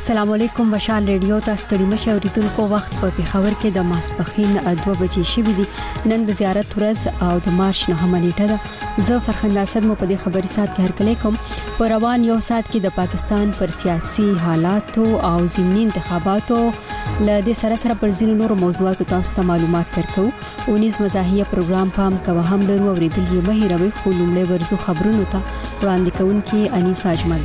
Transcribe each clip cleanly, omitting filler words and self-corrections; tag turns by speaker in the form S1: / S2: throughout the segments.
S1: السلام علیکم وشال ریډیو ته ستړي مشه اوریدونکو وخت په پیښور کې د ماسپخین 2 بجې شوې دي. نن د زیارت ورځ او د مارچ 9 نیټه ده. زه فرخنده اسد مو په دې خبري سات کې هرکلی کوم. په روان یو سات کې د پاکستان پر سیاسي حالاتو او ضمني انتخاباتو له دې سره پر ځینو نور موضوعاتو تاسو ته معلومات درکو. اونیز مزاحیه پروګرام پام کوه هم لرو اوریدل یې مهیروي خو لومړی ورزو خبرونو ته وړاندې کوونکی انیسا اجمل.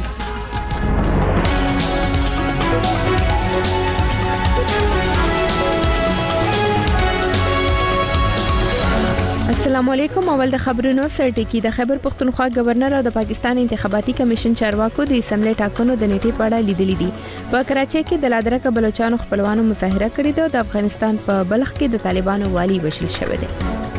S2: السلام علیکم. اول د خبرونو سرټکی. د خیبر پختونخوا گورنر او د پاکستان انتخاباتي کمیشن چارواکو د اسمبلی ټاکنو د نیټې په اړه لیدلې دي. په کراچۍ کې د لادرکه بلوچستان خپلوانو مظاهره کړې ده. د افغانستان په بلخ کې د طالبانو والی وشل شوی دی.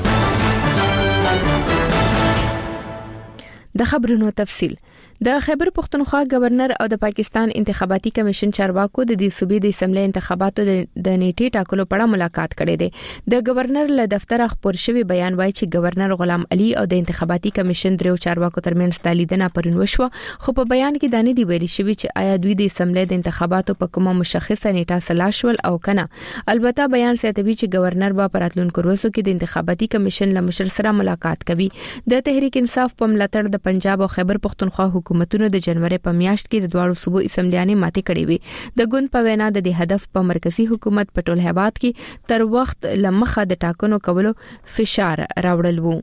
S2: د خبرونو تفصیل. د خیبر پختونخوا گورنر او د پاکستان انتخاباتي کمیشن چارواکو د دې صوبې د اسمبلی انتخاباتو د نیټې ټاکلو په اړه ملاقات کړې ده. د گورنر له دفتر خبر شوی بیان وایي چې گورنر غلام علي او د انتخاباتي کمیشن درو چارواکو ترمنځ لیدنه پرون وشوه. خو په بیان کې دانه دی ویلي شوی چې آیا دوی د اسمبلی د انتخاباتو په کومه مشخصه نیټه سلاشول او کنه. البته بیان ساتوي چې گورنر به پراتلونکو ورځو کې د انتخاباتي کمیشن له مشر سره ملاقات کوي. د تحریک انصاف په ملاتړ د پنجاب او خیبر پختونخوا حکومتونو د جنوري په میاشت کې د دواړو صوبو اسمبلیانې ماتې کړې وي. د ګوند په وینا د دې هدف په مرکزی حکومت په ټول هیواد کې تر وخت لمخه د ټاکنو کولو فشار راوړل وو.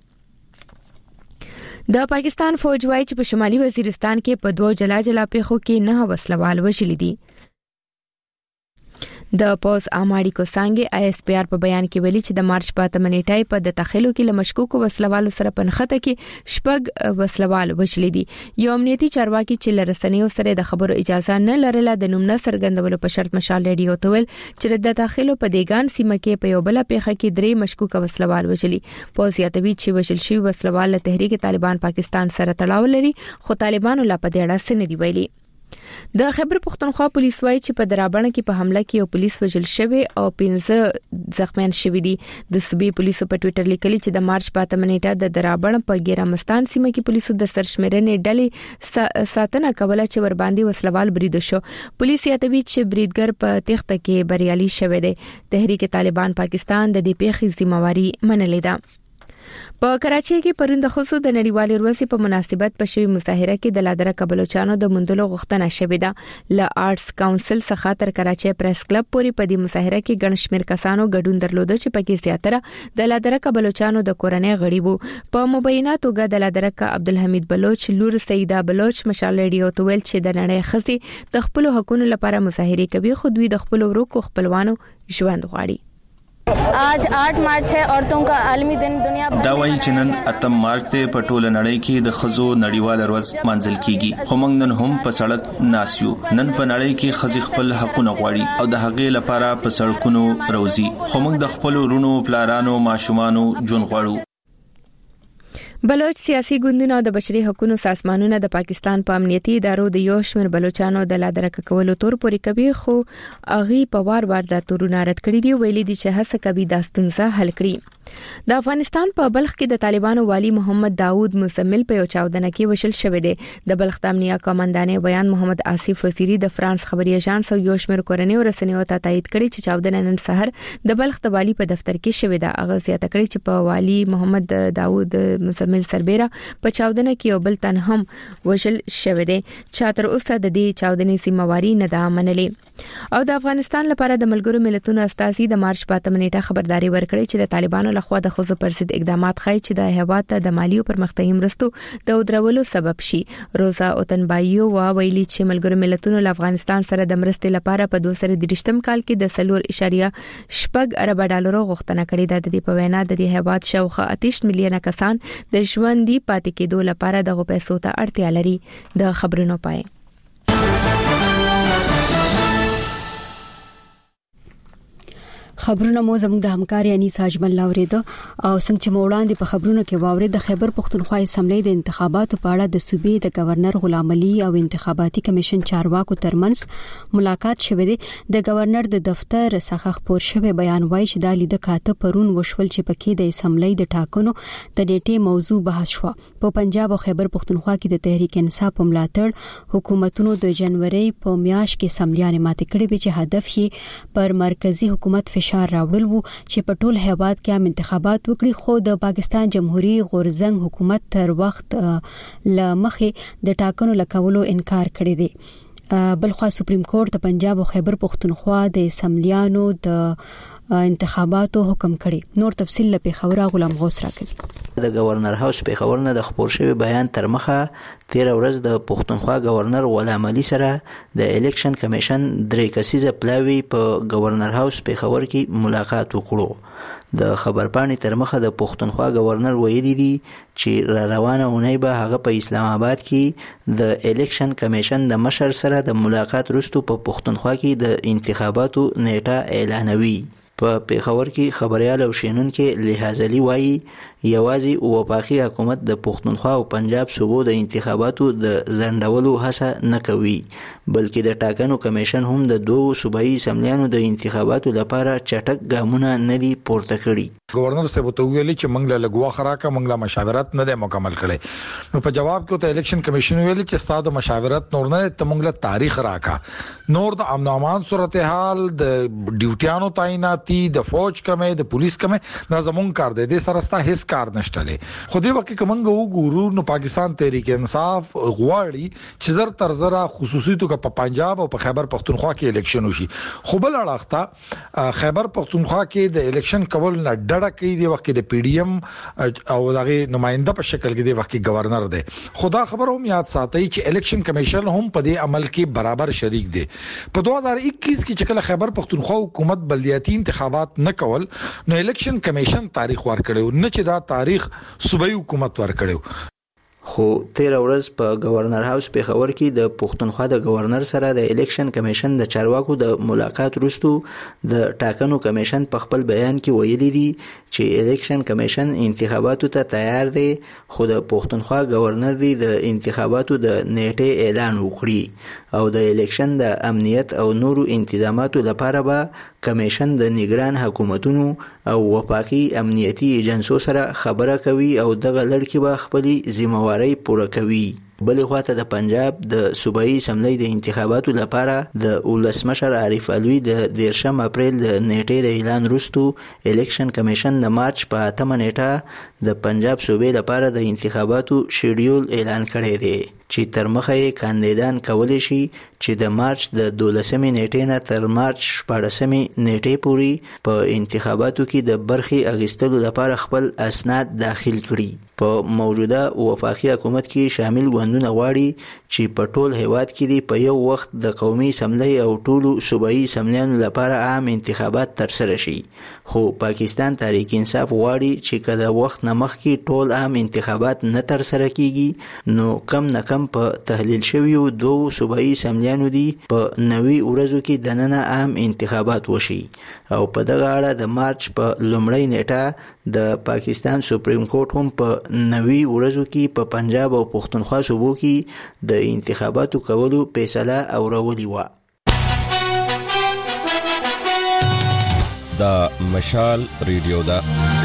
S2: د پاکستان فوج وايي چې په شمالي وزیرستان کې په 2 جلا پیښو کې 9 وسلوال وژل دي. د پوز اماړي کو څنګه ISPR په بیان کې ویلي چې د مارچ په 8 نیټه په د تخیلو کې لمشکوکو وسلوالو سره پنخته کې شپږ وسلوال وژل دي. یو امنیتي چارواکي چې لرسنیو سره د خبرو اجازه نه لرله د نوم نه څرګندولو په شرط مشال ریډیو ته ویل چې د تخیلو په دیګان سیمه کې په یو بل پیښه کې 3 مشکوکه وسلوال وژلي. پوز یاتوي چې وژل شوی وسلوال له تحریک طالبان پاکستان سره تړاو لري خو طالبانو لا په دې اړه څه نه دی ویلي. د خیبر پختونخوا پولیس وايي چې په درابڼه کې په حمله کې یو پولیس وژل شوی او 15 زخمیان شوی دي. د صوبې پولیسو په ټوئیټر لیکلي چې د مارچ 8 نیټه د درابڼه په ګیرامستان سیمه کې پولیسو د سرشمېرنې ډلې ساتنه کوله چې ور باندې وسلوال برید شو. پولیس یاتوي چې بریدګر په تخته کې بریالي شوی دی. تحریک طالبان پاکستان د دې پیښې ذمہواری منلې ده. په کراچۍ کې پرون د خصوص د نړیوالې ورځې په مناسبت په شوی مظاهره کې د لادرکه بلوچستان د مندلو غوښتنه شوې ده. ل آرټس کونسل څخه تر کراچۍ پریس کلب پورې په دې مظاهره کې ګڼ شمېر کسانو ګډون درلود چې پکې زیاتره د لادرکه بلوچستان د کورنۍ غړي وو. په مبینه توګه د لادرکه عبدالحمید بلوچ لور سیده بلوچ مشال ریډیو ته ویل چې د نړۍ خزي د خپل حقوقو لپاره مظاهره کوي خو دوی د خپل ورکو خپلوانو ژوند غواړي.
S3: आज 8 मार्च है औरतों का आलमी दिन. दुनिया
S4: دا وایي چې نن 8 مارچ ته په ټوله نړۍ کې د خزو نړیواله ورځ مانځل کیږي. خو موږ نن هم په سړک ناسیو. نن په نړۍ کې خزي خپل حقونه غواړي او د هغې لپاره په سړکونو روزي. خو موږ د خپل ورونو پلارانو ماشومانو ژوند غواړو.
S2: بلوچ سیاسي ګوندونو د بشري حقوقو سازمانونو د پاکستان په امنیتي ادارو د یو شمېر بلوچستانو د لادرکه کولو تور پورې کوي خو اغي په وار د تورونه رد کړی دی. ویلي دي چې هڅه کوي د ستونزه حل کړي. د افغانستان په بلخ کې د طالبانو والی محمد داوود مسمل په یو چاودنه کې وشل شوی دی. د بلخ د امنیه قومندانې بیان محمد آصف وزیری د فرانس خبري اژانس او یو شمېر کورنۍ رسنیو ته تایید کړی چې چاودنه نن سحر د بلخ د والی په دفتر کې شوی دی. هغه زیاته کړی چې په والی محمد داوود مسمل سربېره په چاودنه کې یو بل تن هم وشل شوی دی. چاتر اوسه د دې چاودنې ذمہواری نه ده منلې. او د افغانستان لپاره د ملګرو ملتونو استازي د مارچ 8 نیټه خبرداري ورکړي چې د طالبانو لخوا د خزو پر ضد اقدامات خای چې د هیواد ته د مالی او پرمختیايي مرستو د ودرولو سبب شي. روزا اوتنبایو ویلي چې ملګرو ملتونو له افغانستان سره د مرستې لپاره په 2023 کال کې د 4.8 ارب ډالر غوښتنه کړې ده. د دې په وینا د دې هیواد شاوخوا 28 میلیونه کسان د ژوندۍ پاتې کېدو لپاره دغه پیسو ته اړتیا لري. د خبرونو پای
S1: خبرونه مو زموږ د همکاري انیس اجمل لاورید او څنګه چې موړاندې په خبرونو کې واورید د خیبر پختونخوا اسمبلی د انتخاباتو په اړه د صوبې د گورنر غلام علي او انتخاباتي کمیشن چارواکو ترمنځ ملاقات شوه دی. د گورنر د دفتر څخه خبر شوه بیان وایي چې د لید کاته پرون وشول چې پکې د اسمبلی د ټاکنو د نیټه موضوع بحث شو. په پنجاب او خیبر پختونخوا کې د تحریک انصاف ملاتړ حکومتونو د جنوري په میاشت کې اسمبلیانه ماته کړې چې هدف یې پر مرکزی حکومت فشار راوړل وو چې په ټول هیواد کې هم انتخابات وکړي، خو د پاکستان جمهوریت غورزنګ حکومت تر وخت لمخې د ټاکنو لکولو انکار کړی دی. بلخوا سپریم کورټ د پنجاب او خیبر پختونخوا د اسمبلیانو د انتخاباتو حکم کړی. نور تفصیل لپاره خبره غلام غوث راکړي.
S5: د گورنر هاوس په خبر نه د خبر شوی بیان تر مخه 13 ورځ د پښتونخوا گورنر غلام علي سره د الیکشن کمیشن درې کسیزه پلاوی په گورنر هاوس په خبر کې ملاقات وکړو. د خبرپاڼې تر مخه د پښتونخوا گورنر ویلي دي چې را روانه اونۍ به هغه په اسلام آباد کې د الیکشن کمیشن د مشر سره د ملاقات وروسته په پښتونخوا کې د انتخاباتو نیټه اعلانوي. په پیښور کې خبريال او شینونکو لحاظ علي وایي یوازې وفاقي حکومت د پښتونخوا او پنجاب صوبو د انتخاباتو د ځنډولو هڅه نه کوي، بلکې د ټاکنو کمیشن هم د دوه صوبایي اسمبلیانو د انتخاباتو لپاره چټک ګامونه نه دي پورته کړي.
S6: گورنر صاحب ته ویلي چې موږ له لګوا خراکه موږ له مشاورت نه مکمل کړي. نو په جواب کې ته الیکشن کمیشن ویلي چې ستاسو مشاورت نور نه ته موږ له تاریخ راکا نور د امن امان صورتحال د ډیوټیانو تعیناتي د فوج کمه د پولیس کمه دا زمون کار دی د سرستا هیڅ کار نشته لې. خو دې وخت کې کومنګ وګورو نو پاکستان تحریک انصاف غواړي چې زر تر زره خصوصي توګه په پنجاب او په خیبر پختونخوا کې الیکشن وشي. خو بل اړخته خیبر پختونخوا کې د الیکشن کول نه ډډه کوي. د وخت کې د پی ډی ایم او دغه نمائنده په شکل کې د وخت کې گورنر دی. خدا خبر هم یاد ساتي چې الیکشن کمیشن هم په دې عمل کې برابر شریک دی. په 2021 کې چې کله خیبر پختونخوا حکومت بلدیاتي انتخابات نه کول نو الیکشن کمیشن تاریخ ورکړو نه چې دا تاریخ صوبایي حکومت ورکړو.
S5: خو 13 ورځ په گورنر هاوس په خبر کې د پښتونخوا د گورنر سره د الیکشن کمیشن د چارواکو د ملاقات وروسته د ټاکنو کمیشن په خپل بیان کې ویلي دي چې الیکشن کمیشن انتخاباتو ته تیار دی، خو د پښتونخوا گورنر دی د انتخاباتو د نیټه اعلان وکړي او د الیکشن د امنیت او نورو انتظاماتو لپاره به کمیشن د نگران حکومتونو او وفاقي امنیتي ایجنسو سره خبره کوي او دغه لړ کې به خپل ذمہواری پوره کوي. بلې خواته د پنجاب د صوبایي اسمبلی د انتخاباتو لپاره د ولسمشر عارف علوي د 13 اپریل د نیټې د اعلان وروسته الیکشن کمیشن د مارچ په 8 نیټه د پنجاب صوبې لپاره د انتخاباتو شیډیول اعلان کړی دی چې تر مخه یې کاندیدان کولی شي چې د مارچ د 12 نیټې نه تر مارچ 14 نیټې پورې په انتخاباتو کې د برخې اخیستلو لپاره خپل اسناد داخل کړي. په موجوده وفاقي حکومت کې شامل ګوندونه غواړي چې په ټول هیواد کې دی په یو وخت د قومي اسمبلی او ټولو صوبایي اسمبلیانو لپاره عام انتخابات ترسره شي. خو پاکستان تحریک انصاف غواړي چې کله وخت نه مخکې ټول عام انتخابات نه ترسره کیږي نو کم نه کم په تحلیل شویو دوه صوبایي اسمبلیانو دی په 90 ورځو کې د نن عام انتخابات وشي. او په دغه اړه د مارچ په لومړۍ نیټه د پاکستان سپریم کورټ هم په 90 ورځو کې په پنجاب او پښتونخوا صوبو کې د انتخاباتو کولو فیصله اورولې و.
S7: دا مشال ریډیو دا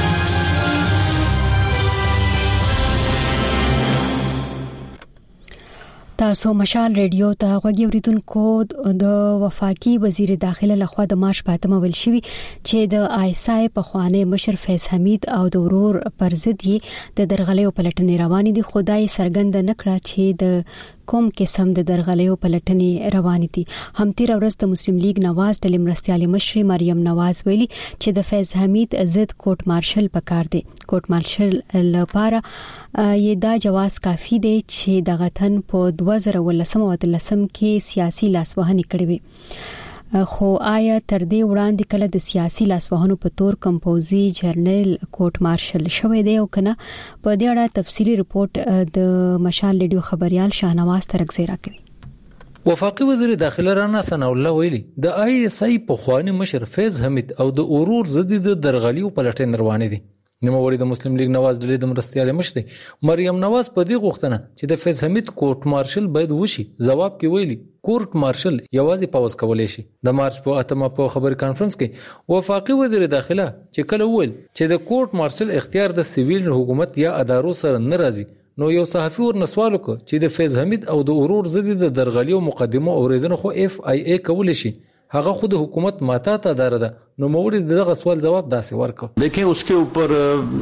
S1: تاسو مشال ریډیو ته غوږی اوریدونکو د وفاقي وزیر داخله لخوا د مارچ په 8 ول شوی چې د آیسای په خوانه مشر فیض حمید او د ورور پر ضد یې د درغلیو پلټنې روانې دي. خدای سرګند نکړه چې د کوم قسم د درغلیو پلټنې روانې دي. هم تیر ورځ د مسلم لیگ نواز د لمرستيالي مشر مریم نواز ویلي چې د فیض حمید ضد کوټ مارشل پکار دی. کوټ مارشل لپاره یې دا جواز کافی دی چې د غتن په 2013 کې سیاسي لاسوهنې کړې وي. خو آیا تر دې وړاندې کله د سیاسي لاسوهنو په تور کمپوزي جرنل کوټ مارشل شوی دی او کنه؟ په دې اړه تفصیلی رپورت د مشال ریډیو خبريال شاهنواز ترکزیرا کوي.
S8: وفاقي وزیر داخله رانا ثنا الله ویلي د آی اس آی په خواني مشر فیض حمید او د اورور زدي د درغلي او پلټن روانې دي. نوموړي د مسلم لیگ نواز ډلې د مرستيال مشر مریم نواز په دې غوښتنه چې د فیض حمید کورټ مارشل باید وشي جواب کې ویلي کورټ مارشل یوازې پاوز کولای شي. د مارچ په 8 په خبر کانفرنس کې وفاقي وزیر داخله چې کله ویل چې د کورټ مارشل اختیار د سیویل حکومت یا ادارو سره ناراضي نو یو صحافي ور نسوال وکړ چې د فیض حمید او د اورور زدي د درغلي او مقدمه اوریدنه خو اف ای ای کول شي هغه خود حکومت ماته ته دار ده. نو موړي دغه سوال جواب داسې ورکړ دیکھیں اس کے اوپر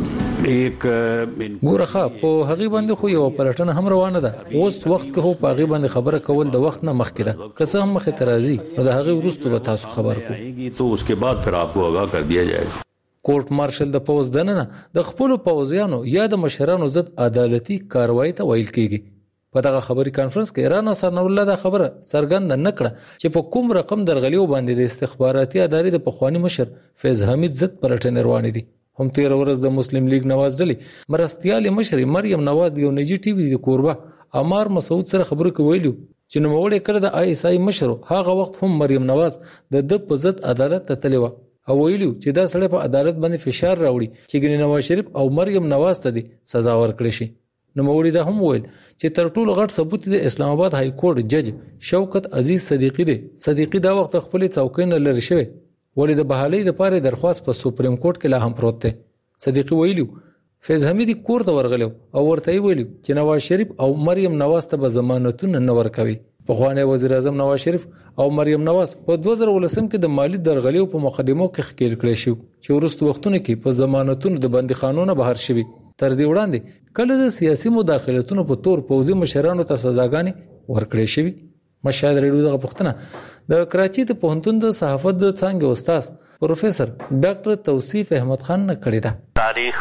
S8: ایک ګورخه په هغه باندې خو یو پلټنه هم روانه ده اوس وخت کې هو په هغه باندې خبره کول د وخت نه مخکې ده که څه هم مخه ترازی نو د هغه ورستو به تاسو خبر کو تو اس کے بعد پھر آپ کو آگاہ کر دیا جائے گا. کورټ مارشل د پوز دننه د خپل پوزیانو یا د مشرانو ضد عدالتي کاروایی ته ویل کیږي. په دغه خبري کانفرنس کې رانا ثنا الله دا خبره څرګنده نکړه چې په کوم رقم درغلیو باندې د استخباراتي ادارې د پخوانی مشر فیض حمید ضد پلټنې روانې دي. هم 13 ورځ د مسلم لیگ نواز ډلې مرستيال مشر مریم نواز یو نجی ټي وي د کوربه عمار مسعود سره خبرو کې ویلو چې نو موړې کړه د آی اس آی مشر هغه وخت هم مریم نواز د په ضد عدالت ته تللی و او ویلو چې دا سړی په عدالت باندې فشار راوړي چې ګنې نواز شریف او مریم نواز ته دي سزا ورکړي شي. نو موړي دا هم ویل چې تر ټولو غټ ثبوت د اسلام آباد های کورټ جج شوکت عزیز صدیقی دی. صدیقی دا وخت خپل څوکۍ نه لری شوی ولې د بحالۍ لپاره درخواست په سپریم کورټ کې لا هم پروت دی. صدیقی ویلو فیض حمید کور ته ورغلو او ورته ویلو چې نواز شریف او مریم نواز ته به ضمانتونه نه ورکوي. پخوانی وزیر اعظم نواز شریف او مریم نواز په 2019 کې د مالی درغلیو په مقدمو کې ښکیل کړی شو چې وروسته وختونه کې په ضمانتونو د بندي قانون بهر شوی. تر دې وړاندې کله د سیاسي مداخلتونو په تور پوځي مشرانو ته سزاګانې ورکړې شوی. مشاهد ریډیو دغه پښتنه د کراچي ته پوهنتون د صحافت د څنګه استاد پروفیسر ډاکټر توصیف احمد خان نے کړی دا.
S9: تاریخ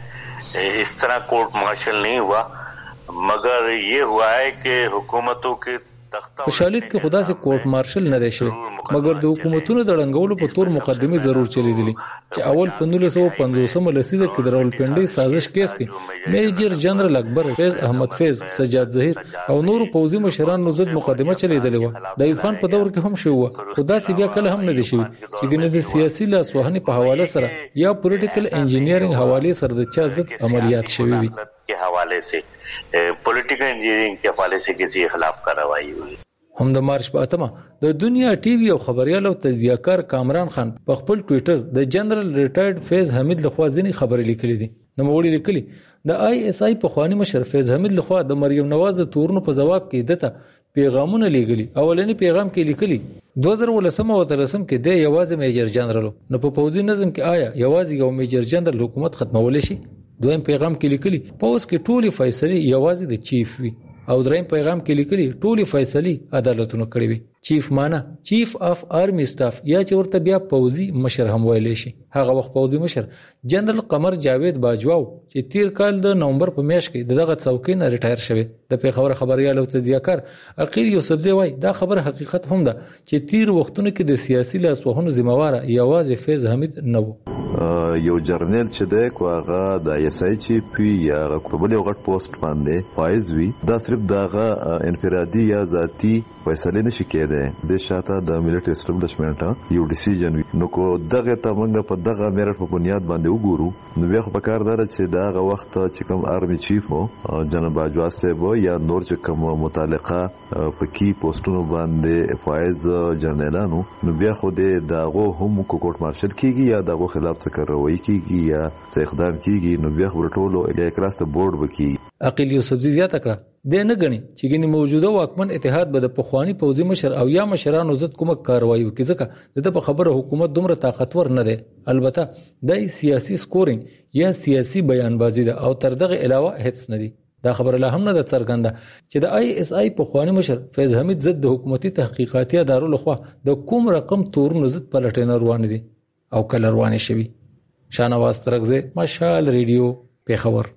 S9: میں اس طرح کورٹ مارشل نہیں ہوا مگر یہ ہوا ہے کہ حکومتوں کے
S8: په شالید کې خدا سي کورټ مارشل نه دی شوی مګر د حکومتونو د ړنګولو په تور مقدمه ضرور چلیدلی چې اول 1950 لسیزه کې د راولپنډي سازش کیس کې میجر جنرال اکبر فیض احمد فیض سجاد ظهیر او نور پوځي مشرانو ضد مقدمه چلیدلی و. د ایوب خان په دور کې هم شو خدا سي بیا کله هم نه دی شوی چې ګنې د سیاسي لاسوهنې په حواله سره یا پولیټیکل انجینیرینګ حواله سره د چا ضد عملیات شوی وي
S9: के हवाले से पॉलिटिकल इंजीनियरिंग के हवाले से किसी के खिलाफ कार्रवाई हुई.
S8: هم د مارچ په 8 د دنیا ټي وي او خبريال او تجزیه‌کار کامران خان په خپل ټوئیټر د جنرال ریټایرډ فیض حمید لخوا ځینې خبرې لیکلې دي. نو وړي لیکلي د آی اس آی په خواني مشر فیض حمید لخوا د مریم نواز د تورونو په جواب کې دته پیغامونه لیکلي. اولنی پیغام کې لیکلي 2013 او 2013 کې د یوازې میجر جنرال نو په پوځي نظم کې آیا یوازې یو میجر جنرال حکومت ختمول شي. دویم پیغام کې لیکلي پوز کې ټولي فیصله یوازې د چیف وي او دریم پیغام کې لیکلي ټولي فیصله عدالتونو کړې وي. چیف معنا چیف اف آرمی سټاف یا چې ورته بیا پوځي مشر هم ویل شي. هغه وخت پوځي مشر جنرال قمر جاوید باجواو چې تیر کال د نومبر په میاشت کې دغه څوکۍ نه ریټایر شوی. د پیښور خبريال او تجزیه‌کار عقیل یوسفزی وای دا خبر حقیقت هم ده چې تیر وختونو کې د سیاسي لاسوهنو ذمہوار یوازې فیض حمید نه و.
S10: یو جرنل چې د کوغه د ایسای چی پی یا کوبل یو غټ پوسټ باندې فایز وی دا صرف دغه انفرادي یا ذاتی فیصله نشي کېده د شاته د ملټری اسټابلیشمنت یو ډیسیژن وی نو کو دغه ته موږ په دغه میرټ په بنیاد باندې وګورو نو بیا خو په کار دار چې دغه وخت چې کوم آرمی چیف وو جنرال باجوا صاحب یا نور چې کوم متعلقه په کی پوسټونو باندې فایز جنرالانو نو بیا خو دغه هم کوټ مارشل کیږي یا دغه خلاف څه کاروایی کیږي یا څه اقدام کیږي نو بیا خو ټولو اکراس ته بورډ وکي.
S8: عقیل یوسفزی زیاته کړه د نه غني چې ګنې موجوده واکمن اتحاد به د پخوانی پوځي مشر او یا مشرانو ضد کومه کاروایی وکړي ځکه د په خبره حکومت دومره طاقتور نه ده. البته د سیاسي سکورینګ یا سیاسي بیانبازي ده او تر دغه علاوه هیڅ نه دي. دا خبره لا هم نه ده څرګنده چې د آی اس آی پخوانی مشر فیض حمید ضد د حکومتي تحقیقاتي ادارو لخوا د کوم رقم تورونو ضد پلټنه روان دي او کله روان شي. شانواز ترغزه مشال ریډیو پیښور.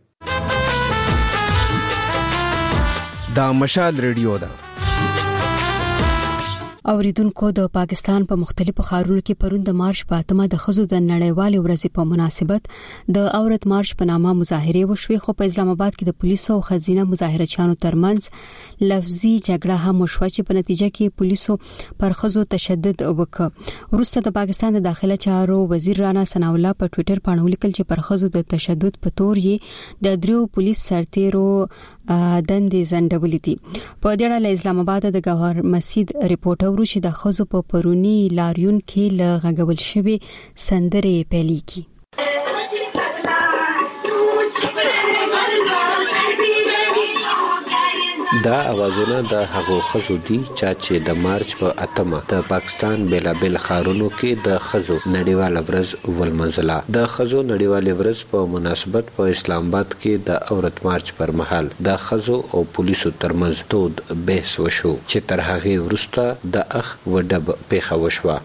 S11: دا مشال ریډیو ده
S1: اوریدونکو د پاکستان په مختلفو ښارونو کې پروند مارچ په اتمه د خزو د نړیوالې ورځې په مناسبت د عورت مارچ په نامه مظاهره وشوي، خو په اسلام آباد کې د پولیسو او خزینه مظاهرچیانو ترمنځ لفظي جګړه هم وشوه چې په نتیجه کې پولیسو پر خزو تشدد وکړ. وروسته د پاکستان د داخله چارو وزیر رانا ثناء الله په ټوئیټر باندې ولیکل چې پر خزو د تشدد په تور یې د دریو پولیس سرتیرو دندې زندولې دي. په دې اړه اسلام آباد د گوهر مسجد ریپورت چې د خزو په پرونی لاریون کې لغږول شوی سندرې پیلېږي.
S11: دا اوازونه د هغو خزو دي چې د مارچ په اتمه د پاکستان بیلابل ښارونو کې د خزو نړیواله ورځ ولمنځله. د خزو نړیواله ورځ په مناسبت په اسلام آباد کې د عورت مارچ پر مهال د خزو او پولیسو ترمنځ تود بحث وشو چې تر هغه وروسته د اخ وډب پیښه وشوه.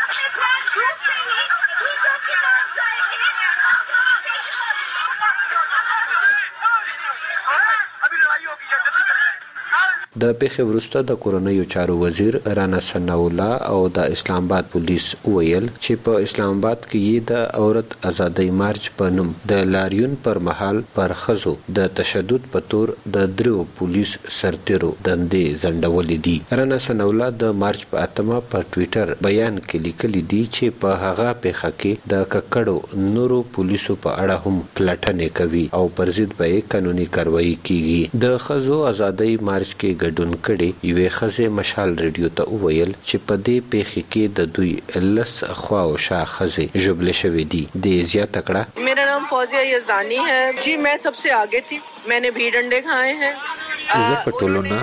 S11: د پیښې وروسته د کورنیو چارو وزیر رانا ثناء الله او د اسلام آباد پولیس ویل چې په اسلام آباد کې د عورت ازادۍ مارچ په نوم د لاریون پر مهال پر خزو د تشدد په تور د دریو پولیس سرتیرو دندې زندولې دي. رانا ثناء الله د مارچ په اتمه په ټوئیټر بیان کې لیکلي دي چې په هغه پیښه کې د ککړو نورو پولیسو په اړه هم پلټنې کوي او پر ضد به قانوني کاروایی کیږي. د خزو ازادۍ مارچ کې ګډون کړي یوې خزې مشال ریډیو ته وویل چې په دې پیښه کې د دوی لس خوا او شا خزې ژوبل شوې دي. د زیاته کړه
S12: मेरा नाम फौजिया यज़ानी है जी, मैं सबसे आगे थी, मैंने भी डंडे खाए हैं.
S11: زه په ټولونه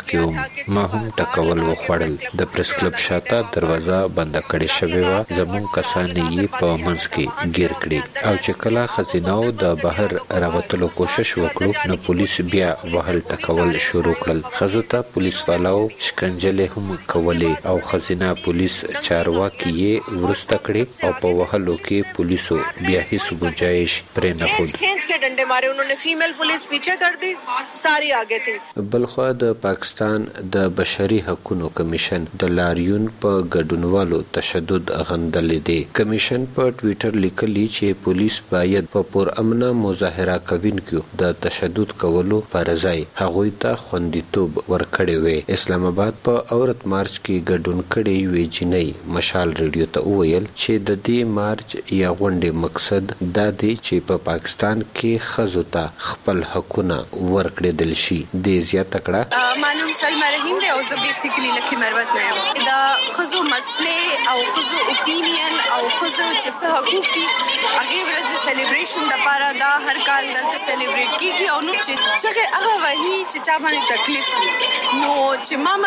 S11: مخکې ما هم ټکول وخوړل. د پریس کلب شاته دروازه بنده کړې شوې وه. زموږ کسان یې په منځ کې گیر کړي او چې کله خزیناو د بهر راوتلو کوشش وکړو نو پولیس بیا وهل ټکول شروع کړل. خزو ته پولیس والاو شکنجلې هم کولې او خزینه پولیس چارواکي یې ورسته کړي او په وهلو کې پولیسو بیا هیڅ گنجائش پرې نه خود
S12: کھینچ کے ڈنڈے مارے. انہوں نے فیمیل پولیس پیچھے کر دی, ساری آگے.
S11: بلخوا د پاکستان د بشري حقوقو کمیشن د لاریون په ګډونوالو تشدد غندلې دي. کمیشن په ټوئیټر لیکلي چې پولیس باید په پور امنه مظاهره کوونکو د تشدد کولو پر ځای هغوی ته خوندیتوب ورکړي وي. اسلام آباد په عورت مارچ کې ګډون کړي وي جنۍ مشال ریډیو ته وویل چې د دې مارچ یا غونډې مقصد دا دی چې په پاکستان کې خزو ته خپل حقونه ورکړل شي. د زیاته کړه
S13: معلوم سلمہ رحیم دی او زه بیسیکلی لکه مروت نه یم. دا خزو مسلې او خزو اپینین او خزو چې څه حقوق دي هغه ورځ سلیبریشن د لپاره دا هر کال دلته سلیبریټ کیږي او نو چې هغه وਹੀ چې چا باندې تکلیف نو چې ما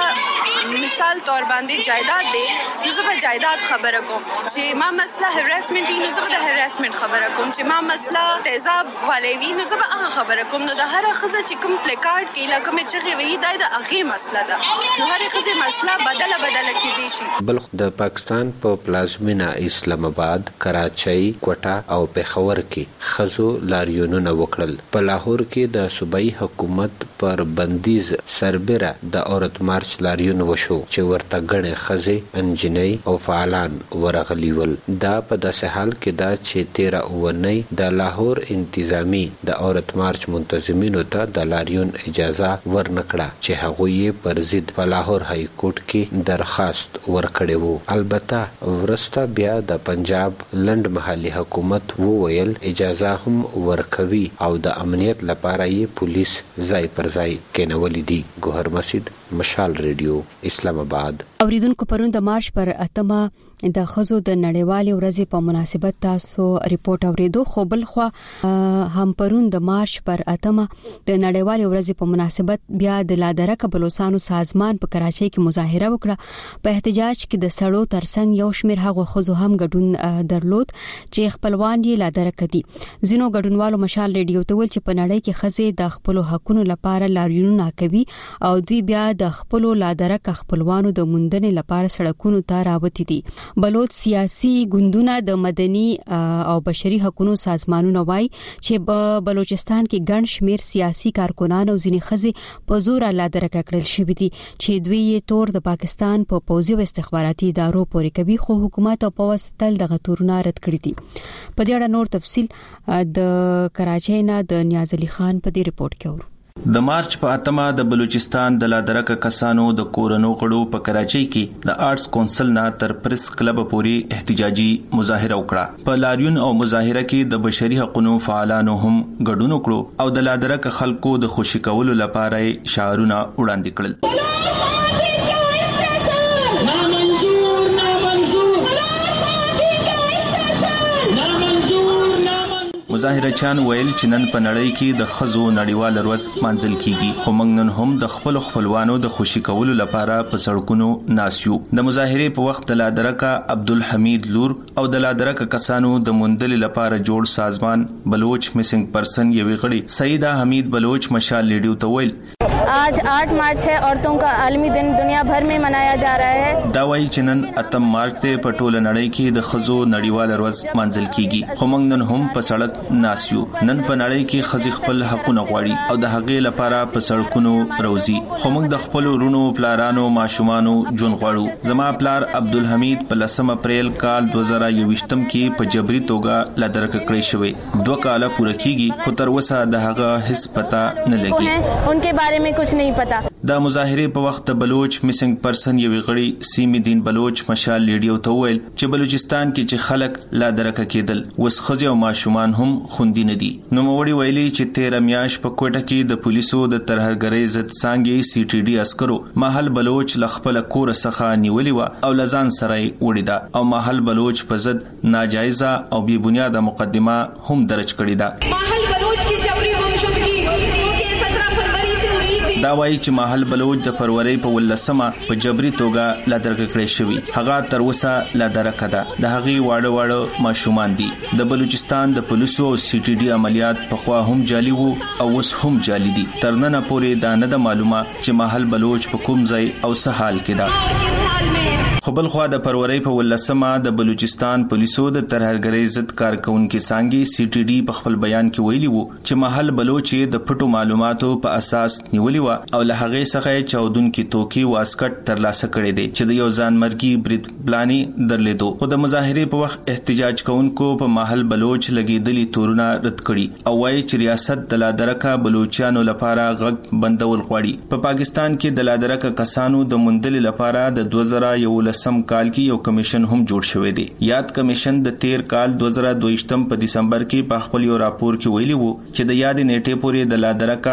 S13: مسله مثال تور باندې جایداد دی نو زه به جایداد خبره کوم. چې ما مسله هراسمنت نو زه به د هراسمنت خبره کوم. چې ما مسله تیزاب والوی نو زه به هغه خبره کوم. نو د هر خزه چې کوم پلیکارډ کې لکه مې چې وی دا د هغه مسله ده نو هر خزه مسله بدله کېدی شي.
S11: بلخ د پاکستان په پلازمینه اسلام آباد، کراچۍ، کوټه او پېښور کې خزو لاریونونه وکړل. په لاهور کې د صوبایي حکومت پر بندیز سربېره د عورت مارچ لاریون وشو چې ورته ګڼې خزې، انجنۍ او فعالان ورغلي ول. دا په داسې حال کې دا چې 13 اونۍ د لاهور انتظامی د عورت مارچ منتظمینو ته د لاریون اجازه ورنکړه چې هغه یې پر ضد په لاهور های کورټ کې درخواست ورکړی وو. البته ورسته بیا د پنجاب لند محلي حکومت وویل اجازه هم ورکوي او د امنیت لپاره یې پولیس ځای پر ځای کېنولې دي. گوهر مسجد، مشال ریډیو، اسلام آباد.
S1: اوریدونکو پرون د مارچ پر اتمه د خزو د نړیوالې ورځې په مناسبت تاسو ریپورت اوریدو. خو بل خو هم پرون د مارچ پر اتمه د نړیوالې ورځې په مناسبت بیا د لادرک بلوچستان سازمان په کراچۍ کې مظاهره وکړه. په احتجاج کې د سړو ترڅنګ یو شمېر هغه خزو هم ګډون درلود چې خپلوان یې لادرک دي. ځینو ګډونوالو مشال ریډیو ته ویل چې په نړۍ کې خزې د خپل حقونو لپاره لاریونونه کوي او دوی بیا د خپل لادرک خپلوانو د موندنې لپاره سړکونو ته راوتی دي. بلوچ سیاسي ګوندونه د مدني او بشري حقوقو سازمانونو وايي چې په بلوچستان کې ګڼ شمیر سیاسي کارکونان او ځینې خزي په زور لادرک کړل شوی دي چې دوی یې تور د پاکستان په پوځي او استخباراتي ادارو پورې کوي، خو حکومت او پوځ تل د غتورنا رد کړی دي. په دې اړه نور تفصيل د کراچۍ نه د نیاز علي خان په دې ریپورت کې اورو.
S4: د مارچ په اتمه د بلوچستان د لادرک کسانو د کورونو غړو په کراچۍ کې د آرټس کونسل نه تر پریس کلب پورې احتجاجي مظاهره وکړه. په لاریون او مظاهره کې د بشري حقوقو فعالانو هم ګډون وکړو او د لادرک خلکو د خوشی کولو لپاره شعارونه وړاندې کړل. مظاهرچیان ویل چې نن په نړۍ کې د خزو نړیوال ورځ مانځل کیږي، خو موږ نن هم د خپل خپلوانو د خوشی کولو لپاره په سړکونو ناسیو. د مظاهره په وخت د لادرک عبدالحمید لور او د لادرک کسانو د موندل لپاره جوړ سازمان بلوچ میسنګ پرسن یوې غړي سیدہ حمید بلوچ مشال لیډیو ته ویل
S3: आज 8 मार्च है, औरतों का आलमी दिन दुनिया भर में मनाया जा रहा है.
S4: دا وایي چې نن 8 مارچ ته په ټوله نړۍ کې د خزو نړیوال ورځ مانځل کیږي، خو موږ نن هم په سړک ناسیو. نن په نړۍ کې خزي خپل حقونه غواړي او د هغې لپاره په سړکونو روزي، خو موږ د خپل ورونو پلارانو ماشومانو ژوند غواړو. زما پلار عبدالحمید په 10 اپریل کال 2021 کې په جبري توګه لادرک کړی شوی. 2 کاله پوره کیږي، خو تر اوسه د هغه هیڅ پتا نه لګي.
S3: उनके बारे में कुछ नहीं पता.
S4: د مظاهره په وخت بلوچ میسنګ پرسن یوې غړي سیمی دین بلوچ مشال لیډیو ته ویل چې بلوچستان کې چې خلک لادرک کېدل وس خزي او ماشومان هم خوندي نه دي. نو موړي ویلي چې 13 میاش په کوټه کې د پولیسو د ترهګرۍ ضد څنګه سی ټي ډي عسکرو محل بلوچ لخپل کور څخه نیولې و او لزان سره وړي دا او محل بلوچ په ضد ناجایزه او بی بنیاده مقدمه هم درج کړې ده.
S14: محل بلوچ کی جبری گمشدگی
S4: دا وایي چې محل بلوچ د فروری په 18مه په جبري توګه لادرک کړی شوی. هغه تر اوسه لادرک ده. د هغې واړه ماشومان دي. د بلوچستان د پولیسو او سی ټي ډي عملیات په خوا هم جعلي وو او اوس هم جعلي دي. تر نن پورې دا نه د معلومه چې محل بلوچ په کوم ځای او څه حال کې ده. خو بل خوا د فروری په 18مه د بلوچستان پولیسو د ترهګرۍ ضد کارکونکو څنګه سی ټي ډي په خپل بیان کې ویلي وو چې محل بلوچ د پټو معلوماتو په اساس نیولې و او له هغه څخه چاودونکو توکي واسکټ ترلاسه کړي دي چې د یو ځانمرګي برید پلاني درلیدو. خو د مظاهره په وخت احتجاج کوونکو په محل بلوچ لګیدلي تورونه رد کړي او وايي چې ریاست د لادرک بلوچانو لپاره غږ بندول غواړي. په پاکستان کې د لادرک کسانو د موندل لپاره د 2011 کال کې یو کمیشن هم جوړ شوی دی. یاد کمیشن د 13 کال 2022 په دسمبر کې په خپل یو راپور کې ویلي وو چې د یاد نیټه پورې د لادرک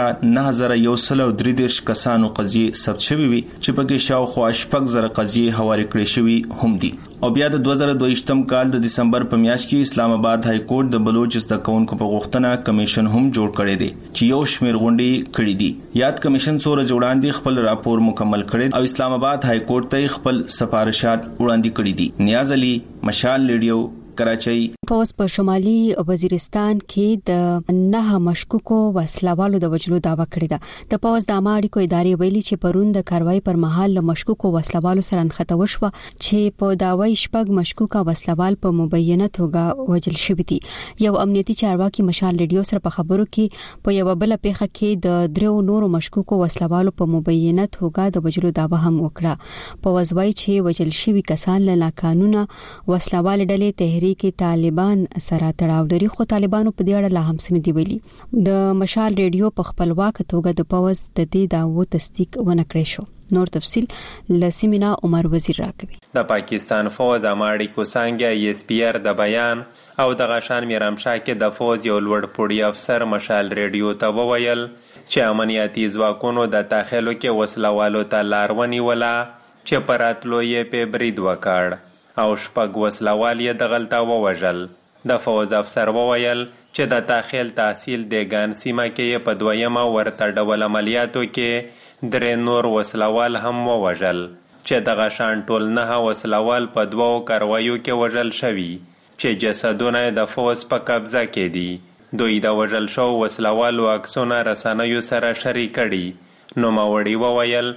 S4: 9133 کسانو قضیه ثبت شوی وي چې په کې شاوخوا 8000 قضیه حواله کړې شوی هم دي. او بیا د 2022 کال د دسمبر په میاشت کې اسلام آباد های کورټ د بلوچ د کونکو په غوښتنه کمیشن هم جوړ کړی دی چې یو شمیر غونډې کړې دي. یاد کمیشن سره جوړاندې خپل راپور مکمل کړي او اسلام آباد های کورټ ته خپل سفارشات وړاندې کړي دي. نیاز علي مشال لیډیو کراچۍ.
S1: پوس په شمالي وزیرستان کې د 9 مشکوکو وسلوالو د وجلو داوا کړې ده. د پوس د اماړي ادارې ویلي چې پرون د کاروایی پر مهال له مشکوکو وسلوالو سره انخته وشوه چې په داوای شپږ مشکوکه وسلوال په مبینه توګه وجل شوی دي. یو امنیتي چارواکي مشال لیډیو سره په خبرو کې په یو بل پیخه کې د درو نورو مشکوکو وسلوالو په مبینه توګه د وجلو داوا هم وکړه. په وځوي چې وجل شوی کسان له قانونا وسلوال ډلې تحریک طالبان سره تړاو لري، خو طالبانو په دې اړه لا هم څه نه دی ویلي. د مشال ریډیو په خپلواک توګه د پوز د دې داوو تصدیق ونه کړی شو. نور تفصيل لسیمینا عمر وزیر راکوي.
S15: د پاکستان فوج اماړي کوسانګه اس پی آر د بیان او د غشان میرامشاه کې د فوج یو لوړ پوړی افسر مشال ریډیو ته وویل چې امنیتي ځواکونو د داخلو کې وسلوالو ته لارونی ولا چې پراتلو یې په برید وکړ او شپږ وسلوال یې د غلطه ووژل. د فوج افسر وویل چې د داخل تحصیل د ګان سیمه کې په دویمه ورته ډول عملیاتو کې درې نور وسلوال هم ووژل چې د غشان ټول 9 وسلوال په 2 کاروایو کې وژل شوي چې جسدونه د فوج په قبضه کې دي. دوی د وژل شو وسلوالو عکسونه رسنیو سره شریک کړي. نو ماوړي وویل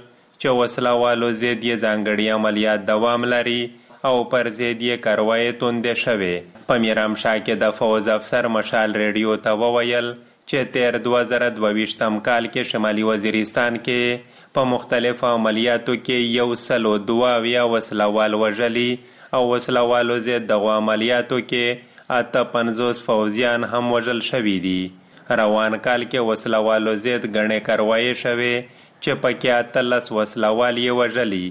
S15: چې وسلوالو ضد یې ځانګړي عملیات دوام لري او پر ضد یې کاروایي توندې شوې. په میرامشاه کې د فوز افسر مشال ریډیو ته وویل چې تیر 2022 کال کې شمالي وزیرستان کې په مختلفو عملیاتو کې 102 وسلوال وژلي او وسلوالو ضد دغو عملیاتو کې 58 فوزیان هم وژل شوي دي. روان کال کې وسلوالو ضد ګڼې کاروایي شوې چې پکې 13 وسلوال یې وژلي،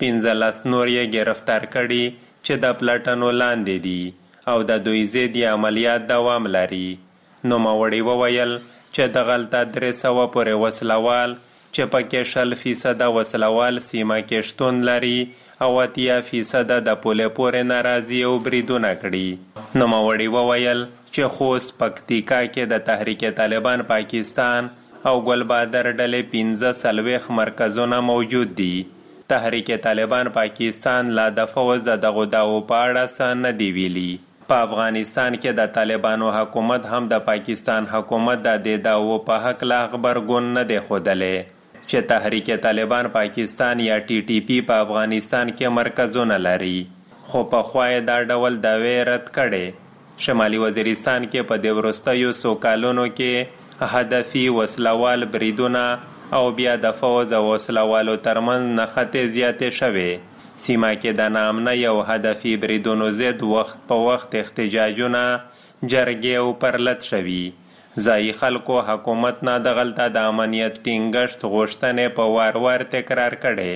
S15: 15 نور یې گرفتار کړي چې د پلټنو لاندې دي او د دوی ضد عملیات دوام لري. نوموړي وویل چې دغلته 300 پورې وسلوال چې پکې 0% وسلوال سیمه کې شتون لري او 80% د پولې پورې ناراضي او بریدونه کړي. نوموړي وویل چې خوست پکتیکا کې د تحریک طالبان پاکستان او ګلبادر ډلې 15 مرکزونه موجود دي. تحریک طالبان پاکستان لا د فوز دغو دعوو په اړه څه نه دی ویلي. په افغانستان کې د طالبانو حکومت هم د پاکستان حکومت د دې دعوو په حق لا خبرګون نه دی ښودلی چې تحریک طالبان پاکستان یا TTP په افغانستان کې مرکزونه لري، خو پخوا یې دا ډول دعوې رد کړې. شمالي وزیرستان کې په دې وروستیو څو کالونو کې هدفي وسلوال بریدونه او بیا د فوز او وسلوالو ترمنځ نښتې زیاتې شوې. سیمه کې د ناامنۍ او هدفي بریدونو ضد وخت په وخت احتجاجونه، جرګې او پرلت شوي. ځایي خلکو حکومت نه دغلته د امنیت ټینګښت غوښتنې په وار وار تکرار کړي.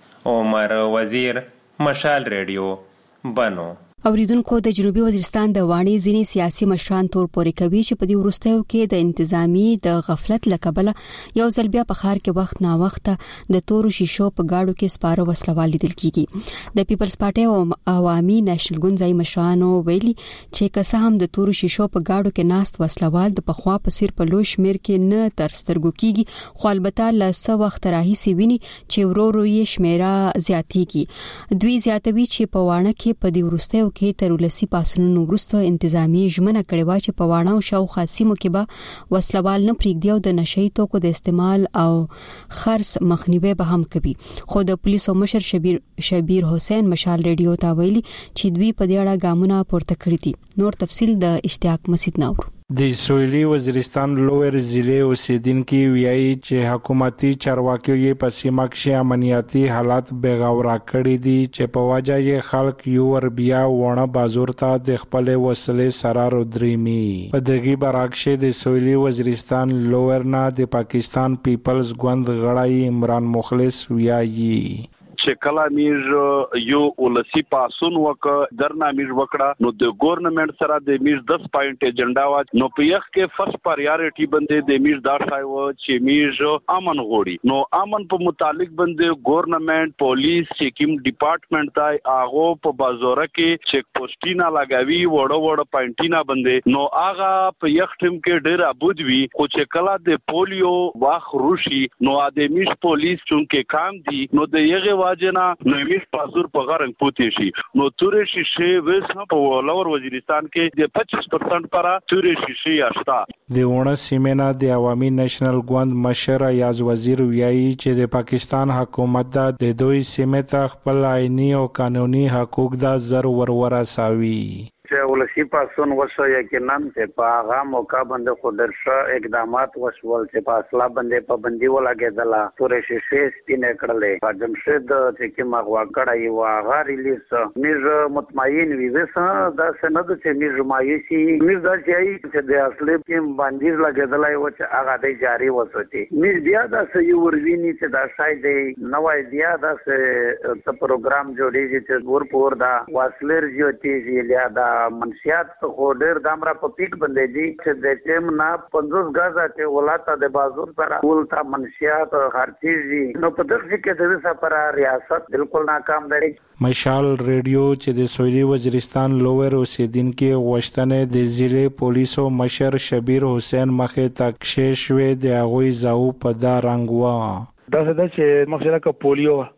S15: عمر وزیر، مشال ریډیو، بنو.
S1: اوریدونکو د جنوبي وزیرستان د وانی ځینی سیاسي مشران تور پورې کوي چې په دې وروستیو کې د انتظامی د غفلت لکبله یو ځل بیا په ښار کې وخت نا وخت د تورو شیشو په گاډو کې سپاره وسلوال لیدل کیږي. د پیپلز پارټي او عوامي نېشنل ګوند ځای مشرانو ویلي چې کسه هم د تورو شیشو په گاډو کې ناست وسلوال د پخوا په سیر په لوی شمیر کې نه تر سترګو کیږي، خو البته له څه وخت راهیسې ویني چې ورو یې شمیره زیاتېږي. دوی زیاتوي چې په وانه کې په دې وروستیو کې تر ولسی پاسونو وروسته انتظامی ژمنه کړې و چې په وانه او شاوخوا سیمو کې به وسلوال نه پریږدي او د نشئی توکو د استعمال او خرڅ مخنیوي به هم کوي. خو د پولیسو مشر شبیر حسین مشال ریډیو ته ویلي چې دوی په دې اړه ګامونه پورته کړی دي. نور تفصیل د اشتیاق مسعود نور.
S16: د سویلي وزیرستان لویر ضلع اوسیدونکو ویایي چې حکومتي چارواکي یې په سیمه کې امنیتي حالات بغاوره کړی دي چې په وجه یې خلک یو ور بیا ونه بازار ته د خپل وسلې سره رودريمي. په دغه برعکس د سویلي وزیرستان لویر نه د پاکستان پیپلز ګوند غړی عمران مخلص ویایي
S17: چې کله میز یو ولسی پاسون وک درنا میز وکړه نو د ګورنمنت سره د میز 10 پوینټ ایجنډا وا نو په یخ کې فرست پریارټي باندې د میز دار شای و چې میز امن غوړي نو امن په متعلق باندې ګورنمنت پولیس چیکیم ډپارټمنٹ تای هغه په بازار کې چیک پوسټینا لګاوي وړو پوینټینا باندې نو هغه په یخ ټیم کې ډېر ابود وی خو چې کله د پولیو واخ روشي نو د میز پولیس چونکه کام دي نو د یغه جنا نو میش پازور په غرنګ پوتې شي نو تورې شیشه وس په لور وزیرستان کې د 25% پر تورې شیشه آشتا.
S16: د ونه سیمنا د عوامي نېشنل ګوند مشر یاز وزیر ویایي چې د پاکستان حکومت د دوی سیمه ته خپل آئینی او قانوني حقوق د زر ورساوي.
S18: چې ولسی پاسون وسو یقینا چې په هغه موقع باندې خودرشه اقدامات وشول چې په اصله باندې پابندي ولګېدل تورې شیشې سپینې کړلې په جمشید چې کوم واقعه یو هغه ریلیز میز مطمئن وي وسه دا سند چې میز مایوسی میز دا چې د اصلي کې باندې لګېدل یو چې هغه د جاری وسوتي میز بیا دا سې ورویني چې دا شاید نوای بیا دا سې پروګرام جوړیږي چې ورپور دا واسلر جوتی لیا دا منشیات خو ډېر دامره په پیک باندې دي چې د ټیم نه 50 غزا ته ولاته د بازار سره ولتا منشیات خرچيږي نو په دغه کې د سفر ریاست بالکل ناکام دی.
S16: مشال ریډیو چې د سویلي وزیرستان لویر اوسیدونکو غوښتنې د ضلع پولیسو مشر شبیر حسین مخه تکشیش وې د هغوی زاو په دا رنګ وا
S19: دا څه چې مخکې پولیو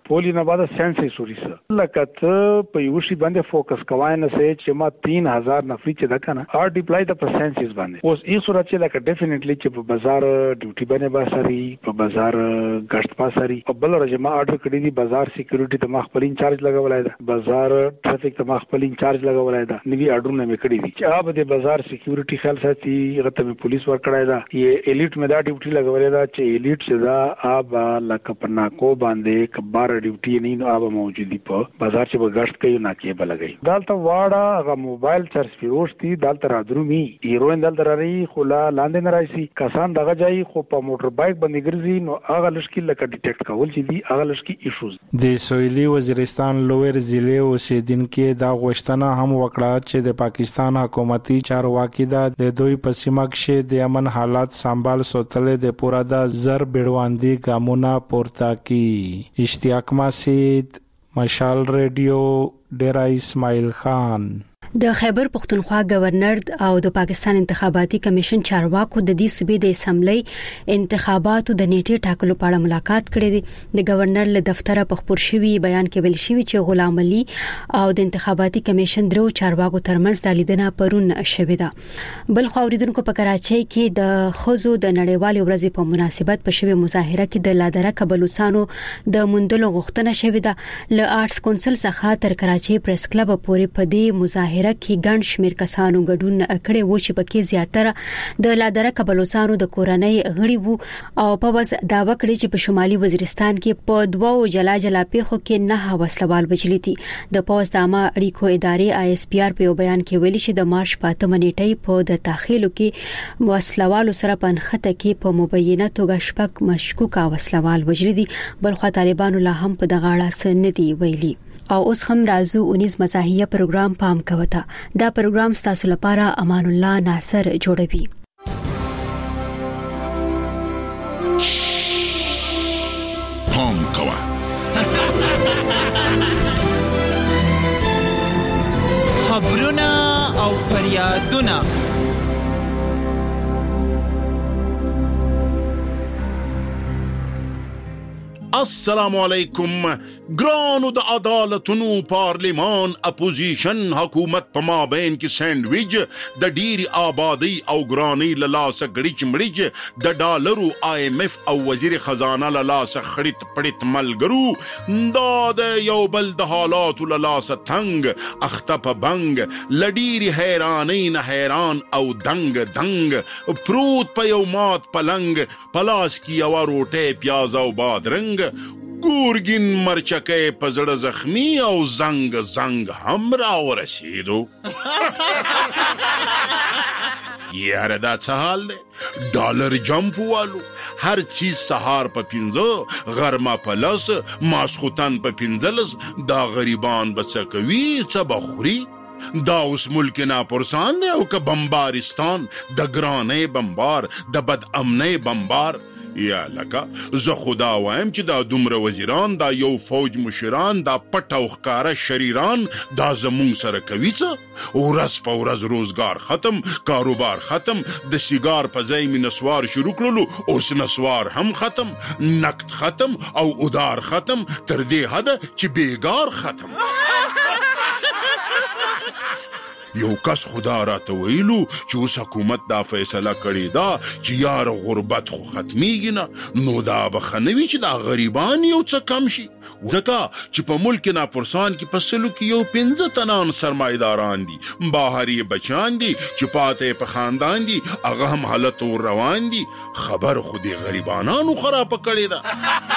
S16: پولی نه بعد سنسس ورسه لکه ته په یو شی باندې فوکس کوای نه سي چې ما 3000 نفري چې د کنه ار ډیپلای د پرسنټیج باندې اوس ای صورت چې لکه ډیفینټلی چې په بازار ډیوټي باندې باسري په بازار غشت پاسري په بل ورځ ما آرډر کړی دی بازار سکیورټي ته ما خپل انچارج لګولای دا بازار ټرافیک ته ما خپل انچارج لګولای دا نوی آرډرونه مې کړی دي چې هغه د بازار سکیورټي خیال ساتي غته مې پولیس ور کړای دا یہ الیټ مې دا ډیوټي لګولای دا چې الیټ چې دا اب لکه پنا کو باندې کبار ډیوټي نه نو اب موجودي په بازار چې بغشت کوي نه کې بلګي دالته واړه هغه موبایل چارج پیروشتي دالته رادرومي هیروین دالته راري خلا لاندې نه راشي کسان دغه ځای خو په موټر بایک باندې ګرځي نو هغه لشکې لکه ډیټیکټ کول چې دی هغه لشکې ایشوز د سویلي وزیرستان لویر ضلع اوسیدونکو دا غوښتنه هم وکړه چې د پاکستان حکومتي چارواکي د دوی په سیمه کې د امن حالات سنبال ساتلې د پورا د زر بیړواندي ګامونه پورته کی اشتیاق مسید مشال ریډیو ډیرا اسماعیل خان
S1: د خیبر پختونخوا گورنر او د پاکستان انتخاباتي کمیشن چارواکو د دې صوبې د اسمبلی انتخاباتو د نیټې ټاکلو په اړه ملاقات کړې ده د گورنر له دفتره په خبر شوی بیان کې ویل شوی چې غلام علي او د انتخاباتي کمیشن درو چارواکو ترمنځ د لیدنه پرون شوې ده بل خو اوریدونکو په کراچۍ کې د خزو د نړیوال ورځې په مناسبت په شوی مظاهره کې د لادرکه بلوچستانو د مندلو غوښتنه شوې ده ل آرټس کونسل څخه تر کراچۍ پریس کلب پورې په دې مظاهره کې ګڼ شمیر کسانو ګډون کړي و چې پکې زیاتره د لادرکه بلوچستانو د کورنۍ غړي وو او په وز دا وکړي چې په شمالي وزیرستان کې په دوو جلا پیښو کې نه وسلوال بچلی دي د پوز د عامه اړیکو ادارې آی اس پی آر په بیان کې ویلي چې د مارچ 8 نیټې په د تاخیلو کې وسلوالو سره په نخته کې په مبینه توګه شپږ مشکوک وسلوال وجلی دي بلخو طالبانو لا هم په دغه اړه څه نه دی ویلي او اوس هم رازو 19 مزاحیه پروګرام پام کوته دا پروګرام ستاسو لپاره امان الله ناصر جوړوي
S19: پام کوه
S20: خبرونه او فریادونه
S19: السلام علیکم ګرانو د عدالتونو پارلیمان اپوزیشن حکومت په مابین کې سینډویچ د ډیری آبادی او ګرانی لاسه غړي مړي د ډالرو آی ایم ایف او وزیر خزانه لاسه خړیت پړیت ملګرو دا د یو بل د حالات لاسه تنگ اختپ بنگ لډيري حیراني نه حیران او دنګ پروت په یو مات پلنګ پلاس کی یو روټه پیاز او بادرنګ ګورګین مرچکه پزړه زخمی او زنګ هم را ورسېدو یاره دا څه حال دی ډالر جمپ والو هر چیز سهار په 15 غرمه په 10 ماسختن په 15 دا غریبان بڅ کوي څه بخوري دا اوس ملک ناپرسان دی او که بمبارستان د ګرانې بمبار د بد امنۍ بمبار یا لکه زه خدا وایم چې دا دومره وزیران دا یو فوج مشران دا پټ او ښکاره شریران دا زمون سره کوي څه ورځ په ورځ روزګار ختم کاروبار ختم د سیګار په ځای مې نسوار شروع کړلو اوس نسوار هم ختم نقد ختم او ادار ختم تر دې حده چې بیګار ختم یو کس خدا راته ویلو چې اوس حکومت دا فیصله کړې ده چې یار غربت خو ختمیږي نه نو دا بخنوي چې دا غریبان یو څه کم شي ځکه چې په ملک ناپرسان کې په سلو کې یو 15 تنان سرمایداران دي بهر یې بچان دي چې پاتې په خاندان دي هغه هم حالت ور روان دي خبر خو دې غریبانانو خراب کړی ده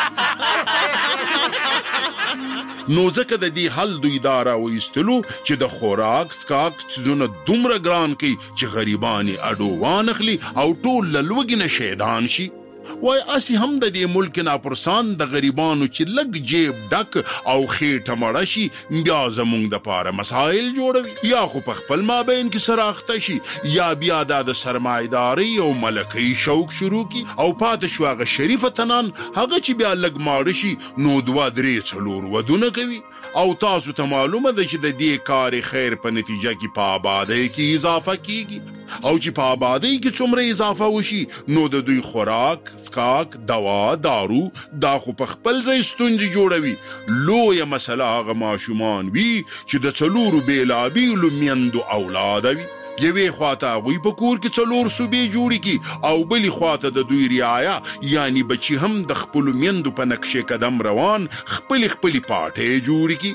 S19: نو ځکه د دې حل دوی اداره وایستلو چې د خوراک سکاک چیزونه دومره ګران کوي چې غریبانی اډو وانخلي او ټول لوګي نشیدان شي وای اسی هم د دې ملک ناپرسان د غریبانو چې لګ جیب ډک او خېټه مړه شي بیا زمونږ د پاره مسائل جوړوي یا خو په خپل مابین کې سراخته شي یا بیا د سرمایداري او ملکي شوق شروع کی او پات شو هغه شریف تنان هغه چې بیا لګ ماړ شي نو 2-3 څلور ودونه کوي او تاسو ته معلومه ده چې د دې کار خیر په نتیجه کې په آبادی کې اضافه کیږي او چې په آبادی کې څومره اضافه وشي نو د دوی خوراک، سکاک، دوا، دارو دا خو په خپل ځای ستونزې جوړوي. لویه مسله هغه ماشومان وي چې د 4 بیلابیلو میندو اولاد وي. یوې خواته هغوی په کور کې 4 صوبې جوړې کړي او بلې خواته د دوی رعایا یعنی بچي هم د خپلو میندو په نقشې قدم روان خپلې پاټې جوړې کړي.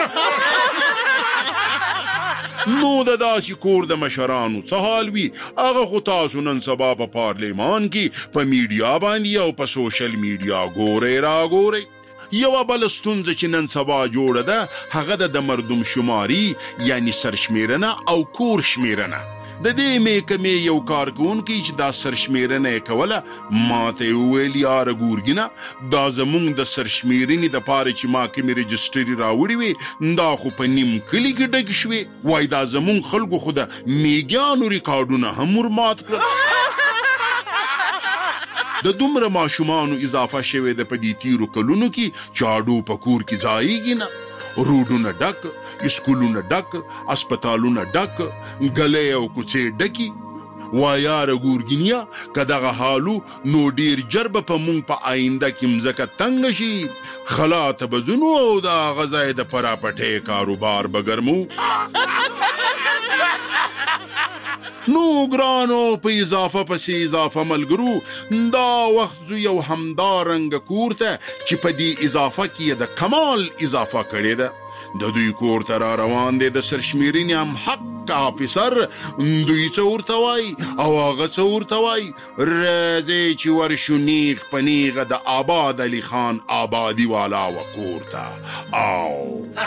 S19: نو د داسې کور د مشرانو څه حال وي هغه خو تاسو نن سبا په پارلیمان کې په میډیا باندې او په سوشل میډیا ګورئ راګورئ. یوه بل ستونزه چې نن سبا جوړه ده هغه د مردم شماري یعنی سرشمیرنه او کور شمیرنه. د دې محکمې یو کارکونکی چې دا سرشمیرنه یې کوله ماته یې وویل یاره ګورګینه دا زمونږ د سرشمیرنې دپاره چې ما کومې رجسټري راوړې وې دا خو په نیم کلي کې ډکې شوې. وایي دا زمونږ خلکو خو د میږیانو ریکارډونه هم ورمات کړل. د دومره ماشومانو اضافه شوې ده په دې تیرو کلونو کې چې اډو په کور کې ځایږي نه. روډونه ډک، اسکولونه ډک، اسپتالونه ډک، ګلې او کوڅې ډکي. وایاره ګورګینیا که دغه حالو نو ډیر جر به په مونږ په آینده کې مځکه تنګه شي. خلا ته به ځو او د هغه ځای د پراپټۍ کاروبار به ګرمو. نو ګرانو په اضافه پسې اضافه ملګرو دا وخت زو یو همدارنګ کور ته چې په دې اضافه کې د کمال اضافه کړې ده. د دوی کور ته را روان دی د سرشمیرنې هم حق افیسر. دوی څه ورته وایي او هغه څه ورته وایي. راځئ چې ورشو نیغ په نیغه د آباد علي خان آبادي والا و کور ته. او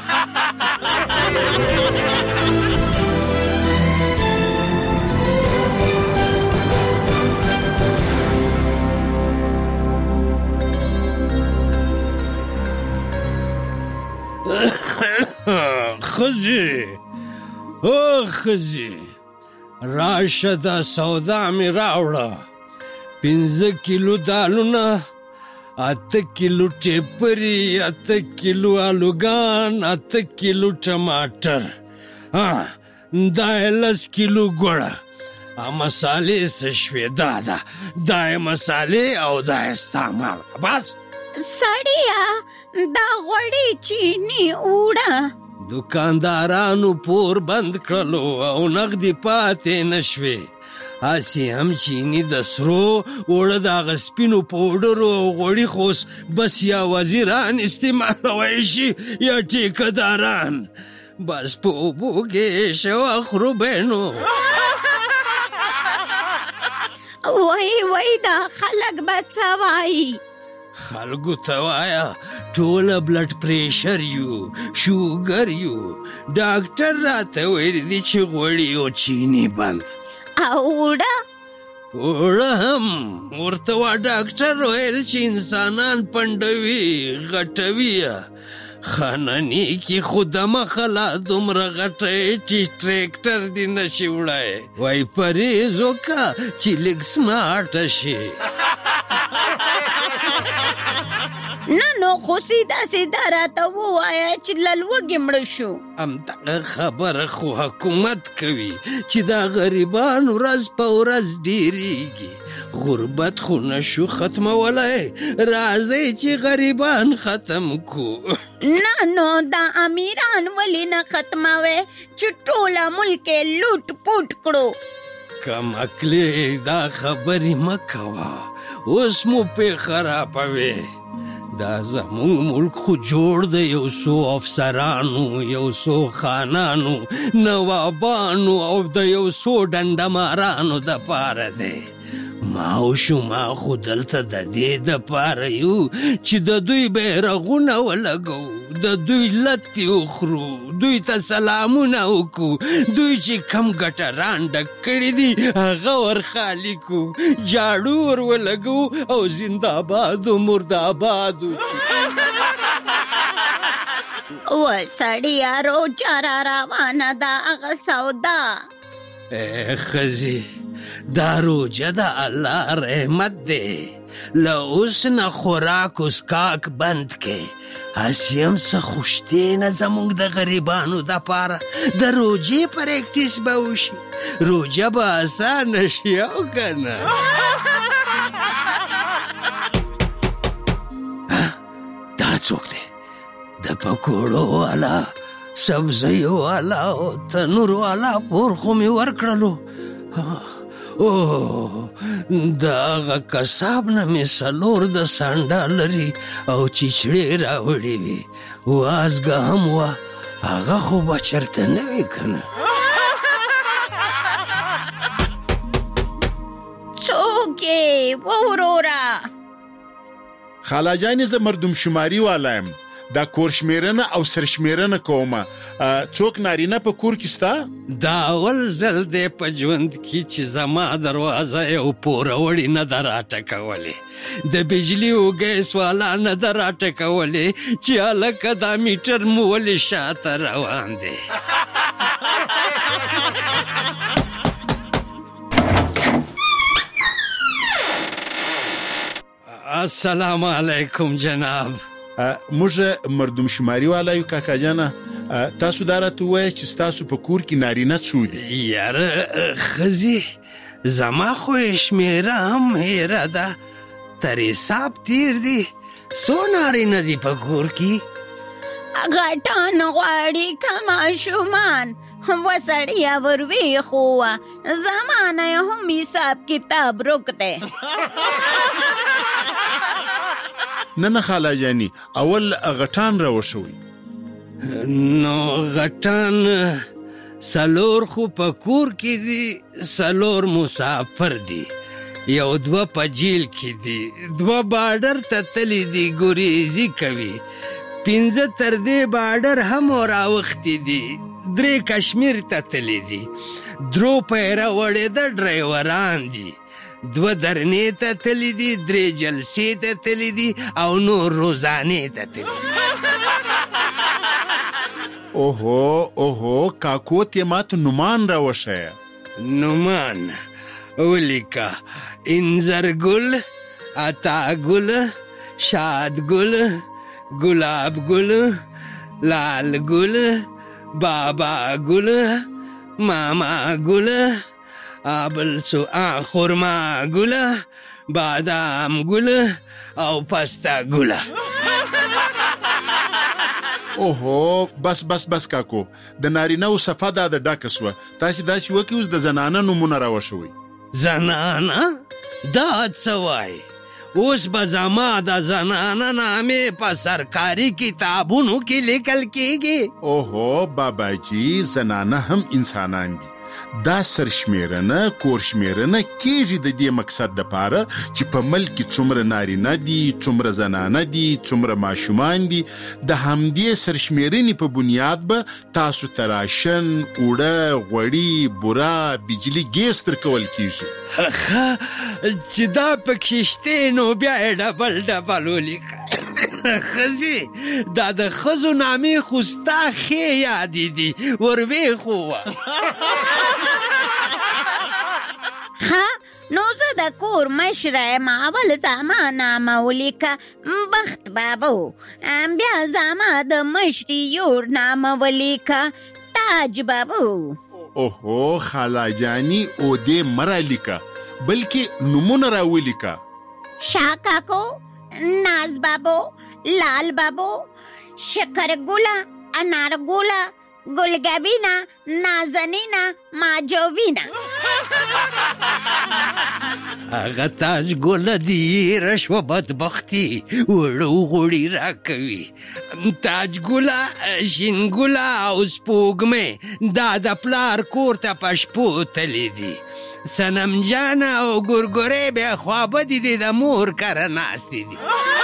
S21: خزی او خزی راشه دا سودا می راوړه. 15 کیلو دالونه، 8 کیلو ټیپری، 8 کیلو آلوګان، 8 کیلو ټماټر، دا 10 کیلو ګوړه. مسالې څه شوې؟ دا مسالې او دا استعمال بس.
S22: سړیا دا غوړي چینی وړه.
S21: دکاندارانو پور بند کړلو او نغدي پاتې نشوي. هسې هم چینی د سرو اوړه د هغه سپینو پوډرو او غوړي خوس بس یا وزیران استعمالوی شي یا ټیکهداران. بس په اوبو کې شو خروبینو.
S22: وای دا خلک به څه وایي؟
S21: خلکو ته وایه ټوله بلډ پریشر یو، شوګر یو. ډاکټر راته ویلی دی چې غوړي او چینی بند.
S22: او
S21: اوړه هم ورته وا ډاکټر ویل چې انسانان پنډوي غټوي. خاننی کې خود مخلا دومره غټه چې ټریکټر دی نشي وړای. وای پریز وکړه چې لږ سمارټ شي.
S22: نو خو سیده راته ووایه چې للوږې مړه شو.
S21: همدغه خبره خو حکومت کوي چې دا غریبان ورځ په ورځ ډیریږي. غربت خو نشو ختمولی. راځئ چې غریبان ختم کو.
S22: نو دا امیران ولې نه ختموي چې ټوله ملک لوټ پوټ کړو؟
S21: کم عقلې دا خبرې مه کوه، اوس مو پې خرابوي. دا زمونږ ملک خو جوړ د یو څو افسرانو، یو څو خانانو، نوابانو او د یو څو ډنډمارانو دپاره دی. ما او شما خو دلته د دې دپاره یو چې د دوی بیرغونه ولګو، د دوی لتې وخورو، دوی ته سلامونه وکړو، دوی چې کم ګټران ډک کړي دي هغه ورخالي کړو، جاړو ور ولګو او زنده‌باد و مرده‌باد وکړو.
S22: و سړیه روجه را روانه ده هغه سودا.
S21: ښځې دا روجه د الله رحمت دی. له اوس نه خوراک اسکاک بند کې اسیم څه خوشتینه زمونږ د غریبانو دپاره د روجې پریکټیس به وشي. روجه به اسانه شي او که نه؟ دا څوک دی؟ د پکوړو والا، سبزیو والا او تنور والا پور خو مې ورکړلو. د هغه کساب نه مې 4 د سانډا لري او چیچړې راوړې وي. وازګه هم وه، هغه خو به چېرته نه وي که نه؟
S22: څوک یې وروره؟
S19: خاله جانې زه مردم شماري والا یم. دا کور شمیرنه او سرشمیرنه کومه. څوک نارینه په کور کې ستا؟
S21: دا اول ځل دی په ژوند کې چې زما دروازه یو پوروړي نه ده راټکولې. د بجلي او ګیس والا نه ده راټکولې چې هلکه دا میټر مو ولې شاته روان دی. السلام علیکم جناب.
S19: موږ مردم شماري والا یو کاکا جانه. تاسو دا راته ووایه چې ستاسو په کور کې نارینه څو دي؟
S21: یاره ښځې زما خو یې شمېره هم هیره ده، تر حساب تیر دي. څو نارینه دي په کور کې؟
S22: غټان غواړي که ماشومان وسړیه ورویښو وه، زمانه یې هم حساب کتاب رک دی.
S19: نه خاله جانې، اول غټان راوښوئ.
S21: نو غټان 4 خو په کور کې دي، 4 مسافر دي، یو 2 په جیل کې دي، 2 بارډر ته تللی دي ګریزي کوي، 5 تر دې بارډر هم راوختي دي، 3 کشمیر ته تللی دي، 3 پیره وړې د ډرایوران دي، 2 درنې ته تللی دي، 3 جلسې ته تللی دي او نور روزانې ته تللی دي.
S19: اوهو کاکو ته ماته نومان راوښیه.
S21: نومان ولیکه: انځرګل، عطاګل، شادګل، ګلابګل، لالګل، باباګل، ماماګل، خرماګل، بادامګل او پستاګل.
S19: اوهو بس کاکو، د نارینه او صفه دا د ډکه سوه. تاسې داسې وکړئ اوس د زنانه نومونه راوښوئ.
S21: زنانه؟ دا څه وایي؟ اوس به زما د زنانه نامې په سرکاري کتابونو کې لیکل کېږي؟
S19: اوهو باباجي، زنانه هم انسانان دي. دا سرشمیرنه کورشمیرنه کېږي د دې مقصد دپاره چې په ملک کې څومره نارینه دي، څومره زنانه دي، څومره ماشومان دي. د همدې سرشمیرنې په بنیاد به تاسو ته راشن، اوړه، غوړي، بوره، بجلي، ګیس درکول کېږي.
S21: چې دا پکې شته نو بیا یې ډبل ولیکه. ښځې دا د ښځو نامې خو ستا ښې یادې دي، ورویښو وه.
S22: نو زه د کور مشره یم، اول زما نامه ولیکه بخت بابو، بیا زما د مشري یور نامه ولیکه تاج بابو.
S19: اوهو خاله جانې، او دې مه رالیکه بلکې نومونه راولیکه.
S22: شاه کاکو، ناز بابو، لال بابو، شکر ګوله، انار ګوله، گلگبینا، نازنینا، ماجوینا.
S21: هغه تاج ګله دی رشوه بدبختي وړو غوړي راکوي. تاج ګله، شین ګله او سپوږمۍ دا د پلار کور ته په شپو تللی دي. صنم جانه او ګورګورې بیا خوابدي دي، د مور کره ناستې دي.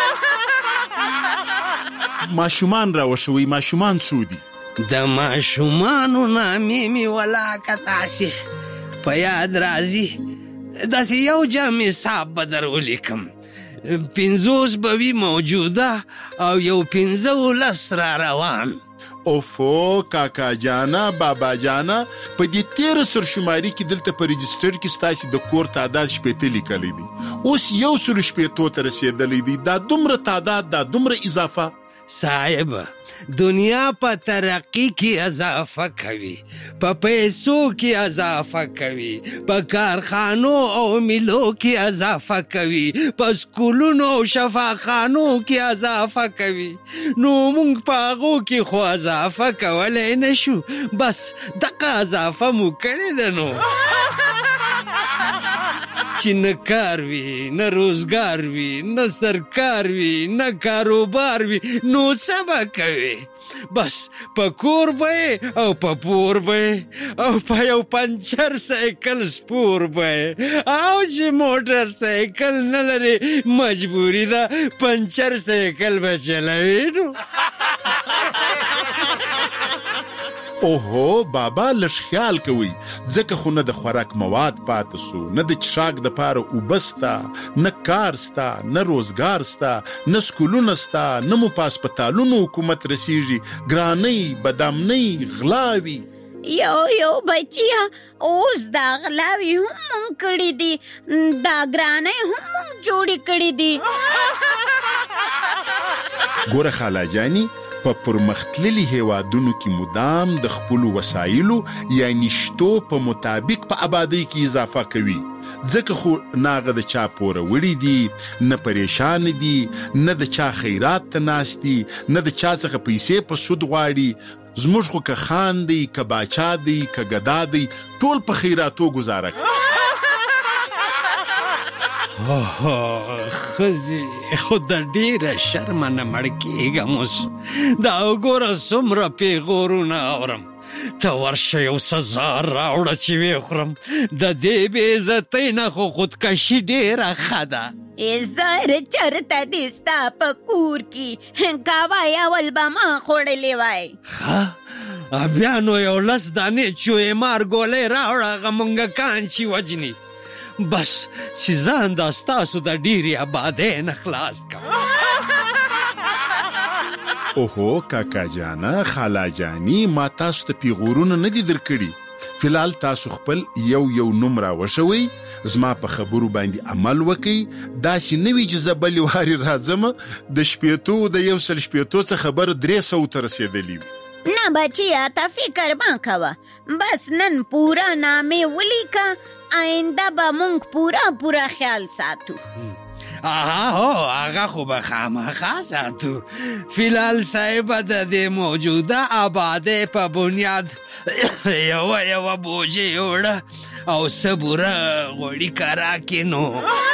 S19: ماشومان راوښوئ. ماشومان څو دي؟
S21: د ماشومانو نامې مې ولاکه تاسې په یاد راځي، داسې یو جام حساب به در ولیکم. 50 به وي موجوده او یو 15 را روان.
S19: اوفو کاکا جانا، بابا جانا، په دې 13 سرشماري کې دلته په رجسټر کې ستاسې د کور تعداد 80 لیکلی دی، اوس 180 ته رسېدلی دی. دا دومره تعداد، دا دومره اضافه.
S21: صاحب دنیا په ترقی کې اضافه کوي، په پیسو کې اضافه کوي، په کارخانو او ملو کې اضافه کوي، په سکولونو او شفاخانو کې اضافه کوي. نو مونږ په هغو کې خو اضافه کولی نشو، بس دغه اضافه مو کړې ده. نو چې نه کار وي، نه روزګار وي، نه سرکار وي، نه کاروبار وي، نو څه به کوي؟ بس په کور به او په پور به او په یو پنچر سایکل سپور به، او چې موټر سایکل نه لري مجبوری ده پنچر سایکل به چلوي. نو
S19: اوهو بابا لږ خیال کوئ، ځکه خو نه د خوراک مواد پاتې سو، نه د چښاک دپاره اوبه سته، نه کار سته، نه روزګار سته، نه سکولونه سته، نه مو په هسپتالونو حکومت رسیږي، ګرانۍ بدامنۍ غلاوي.
S22: یو بچیا اوس دا غلاوي هم مونږ کړي دي، دا ګرانۍ هم مونږ جوړې کړي دي.
S19: ګوره خالا جاني، په پرمختللي هیوادونو کې مدام د خپلو وسایلو یعنی شتو په مطابق په آبادۍ کې اضافه کوي، ځکه خو ناغه د چا پوره وړي دي، نه پریشان دي، نه د چا خیرات ته ناست دي، نه د چا څخه پیسې په سود غواړي. زموږ خو که خان دی، که باچا دی، که ګدا دی، ټول په خیراتو گزاره کوي.
S21: خزي خو د ډیره شرمه نه مړ کېږم اوس. دا وګوره څومره پیغورونه اورم، ته ورشه یو سزا راوړه چې ویې خورم. د دې بې عزتۍ نه خو خودکشي ډیره ښه ده.
S22: زر چرته دې ستا په کور کې کاوای اول به ما خوړلې وای.
S21: ښه بیا نو یو 10 دانې چوې مار ګولۍ راوړه، هغه منګکان چې وجني، بس چې ځان دا ستاسو د ډیرې آبادۍ نه خلاص کړم.
S19: اوهو کاکا جانا، خالا جانی، ما تاسو ته پیغورونه نه دي درکړي. فلحال تاسو خپل یو نوم راوښوئ، زما په خبرو باندې عمل وکړئ. داسې نه وي چې زه بلې وارې راځم د شپېتو د 100 څه خبر 300 ته رسېدلي وي.
S22: نه بچیا ته فکر مه کوه، بس نن پورا نامې ولیکه، آینده به مونږ پورا خیال ساتو.
S21: هغه خو به خامخا ساتو. فلحال صاحب د دې موجوده آبادۍ په بنیاد یوه بوجې وړه او صبوره غوړي کرا کې. نو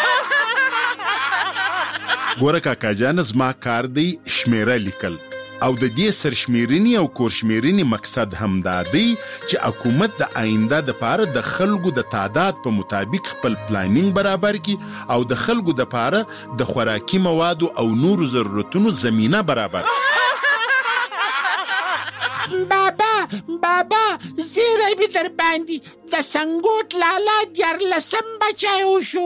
S19: ګوره کاکا جان، زما کار دی شمیره لیکل، او د دې سرشمیرنې او کورشمیرنې مقصد هم دا دی چې حکومت د آینده دپاره د خلکو د تعداد په مطابق خپل پلانینګ برابر کړي او د خلکو دپاره د خوراکي موادو او نورو ضرورتونو زمینه برابر.
S2: بابا زیری بی در باندی د سنگوت لالا 14 بچای وشو.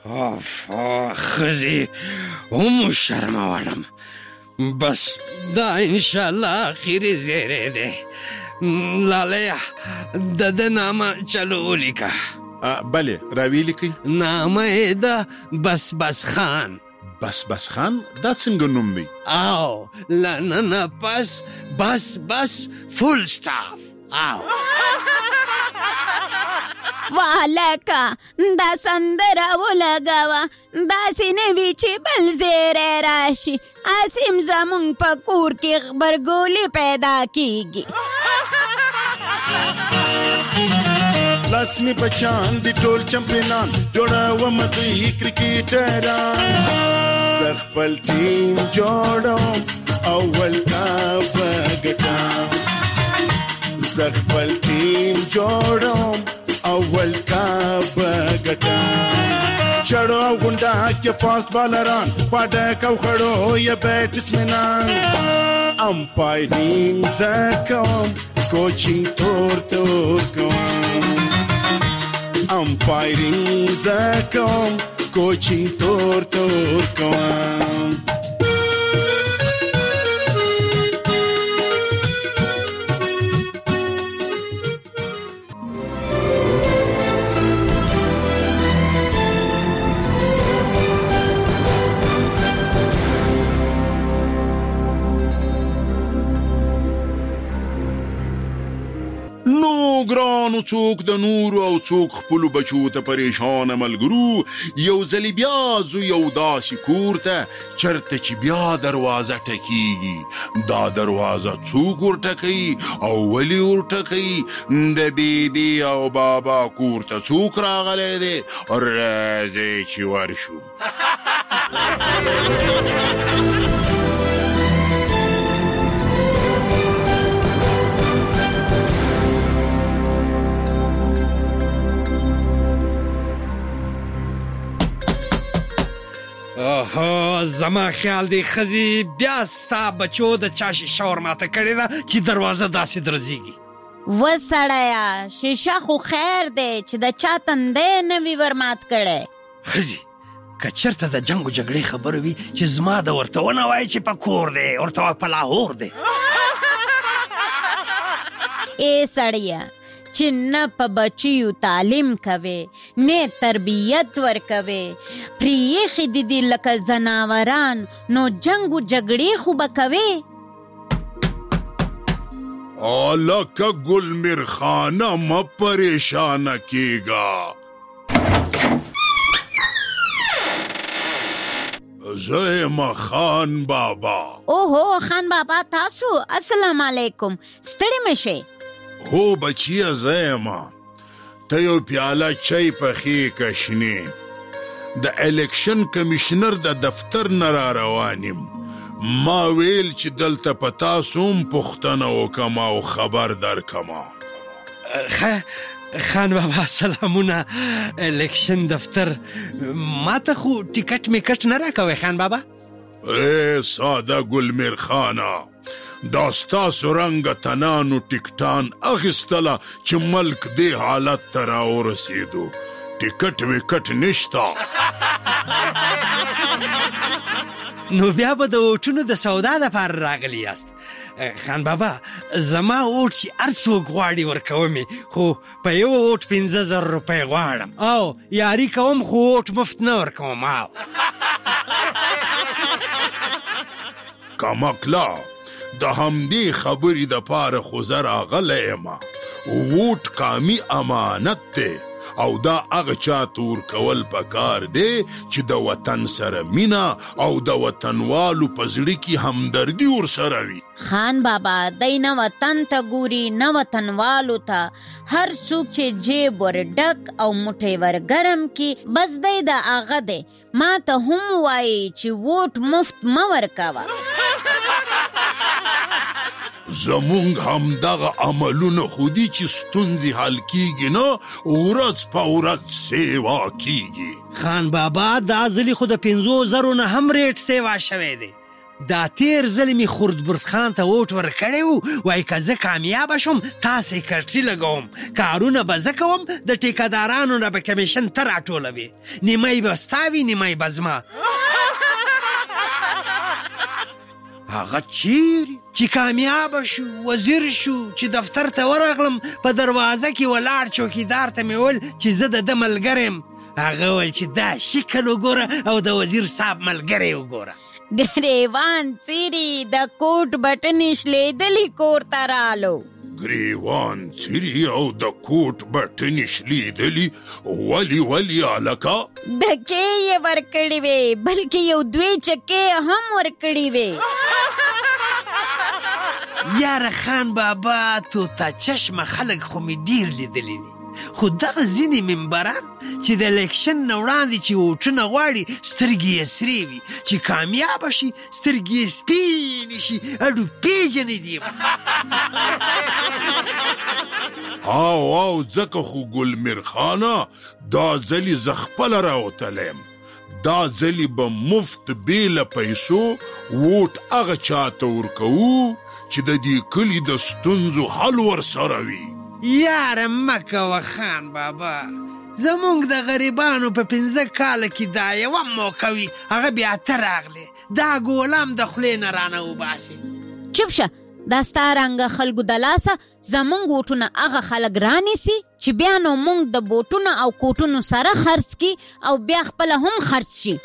S21: خزي هم شرمولم، بس دا انشاءالله آخری زیره ده. لاله د نامه چلو ولیکه.
S19: بله راوی لیکي.
S21: نامه ده بس خان.
S19: بس خان دا څنګه نوم دی؟
S21: او لننه پس بس فول سټاف.
S22: والکه دا سندره ولګوه، داسې نه وي چې بل زیری راشي، اسیم زمونږ په کور کې غبرګولې پیدا کیږي.
S6: لاس می بچان دی ټول چمپینان، جوړوم دوی کرکټران، زه خپل ټیم جوړوم اول کاپ ګټم، زه خپل ټیم جوړوم اول کاپ ګټم. چړو او غونډه کې فاست بالران، خواډک او خړو یا بیټسمنان، امپایرینګ زه کوم، کوچینګ تور کوم، امپایرینګ زه کوم، کوچینګ تور کوم.
S19: ماشومانو څوک د نورو او څوک خپلو بچو ته پریشانه ملګرو یو ځلې بیا ځو یو داسې کور ته چرته چې بیا دروازه ټکیږي دا دروازه څوک ورټکوي او ولې ورټکوي د بیبي او بابا کور ته څوک راغلی دی راځئ چې ورشو
S21: اوه زما خیال دی خزي بیا ستا بچو د چا شیشه ورماته کړې ده چې دروازه داسې درځېږي
S22: و سړیه شیشه خو خیر دی چې د چا تندی نه وي ورمات کړی
S21: خزي که چېرته د جنګ و جګړې خبره وي چې زما د ورته ونه وایي چې په کور دی ورته وایي په لاهور دی
S22: ای سړیه چې نه په بچیو تعلیم کوي نه تربیت ورکوي پریښې دي لکه ځناوران نو جنګ و جګړې خو به کوي
S19: لکه ګل میرخانه مه پریشانه کیږه زه یم خان بابا
S22: اوهو خان بابا تاسو السلام علیکم ستړي مشئ
S19: هو بچیه زه یم ته یو پیاله چای پخې کشنې د الیکشن کمیشنر د دفتر نه را روان یم ما ویل چې دلته په تاسو هم پوښتنه وکم او خبر درکمه
S21: خان بابا سلامونه الیکشن دفتر ما ته خو ټیکټ میکټ نه راکوي خان بابا
S19: ای ساده ګل میرخانه دا ستاسو رنګه تنانو ټیکټان اخیستله چې ملک دې حالت ته راورسېدو ټیکټ ویکټ نشته
S21: نو بیا به د اوټونو د سودا دپاره راغلی یاست خان بابا زما اوټ چې هر څوک غواړي ورکومې خو په یو اوټ 15,000 روپۍ غواړم او یاري کوم خو اوټ مفت نه ورکوم
S19: کمکلا د همدې خبرې دپاره خو زه راغلی یم ووټ کامي امانت دی او دا هغه چاته ورکول پکار دی چې د وطن سره مینه او د وطنوالو په زړه کې همدردي ورسره وي
S22: خان بابا دی نه وطن ته ګوري نه وطنوالو ته هر څوک چې جیب ور ډک او موټی ور ګرم کی بس دی د هغه دی ما ته هم وایي چې ووټ مفت مه ورکوه
S19: زمونږ همدغه عملونه خو دي چې ستونزې حل کیږي نه ورځ په ورځ سیوا کیږي
S21: خان بابا دا ځلې خو د 50,000 نه هم ریټ سیوا شوی دی دا تیر ځلې مې خردبرد خان ته ووټ ورکړی و وایي که زه کامیابه شم تاسې کټري لګوم کارونه به زه کوم د ټیکهدارانو نه به کمیشن ته راټولوي نیمه به ستا وي نیمه به زما هغه چیرې چې کامیابه شو وزیر شو چې دفتر ته ورغلم په دروازه کې ولاړ چوکیدار ته مې ویل چې زه د ده ملګری یم هغه ویل چې دا شکل وګوره او د وزیر صاحب ملګری وګوره
S22: ګریوان څیري د کوټ بټنې شلیدلي کور ته رالو
S19: ګریوان څیري او د کوټ بټنې شلیدلي ولې هلکه
S22: ډکې یې ورکړې وې بلکې یو 2 چکې هم ورکړې وې
S21: یاره خان بابا توتا چشمه خلک خو مې ډیر لیدلی دي خو دغه ځینې ممبران چې د الیکشن نه وړاندې چې ووټونه غواړي سترګې یې سرې وي چې کامیابه شي سترګې یې سپینې شي اډو پیژنې دي
S19: او ځکه خو ګل میرخانه دا ځلې زه خپله راوتلی یم دا ځلې به مفت بې له پیسو ووټ هغه چاته ورکوو چې د دې کلي د ستونزو حل ورسره وي
S21: یاره مه کوه خان بابا زمونږ د غریبانو په 15 کاله کې دا یوه موقع وي هغه بیا ته راغلی دا ګولام د خولې نه رانه وباسې
S22: چوپ شه دا ستا رنګه خلکو د لاسه زمونږ ووټونه هغه خلک رانیسي چې بیا نو مونږ د بوټونو او کوټونو سره خرڅ کي او بیا خپله هم خرڅ شي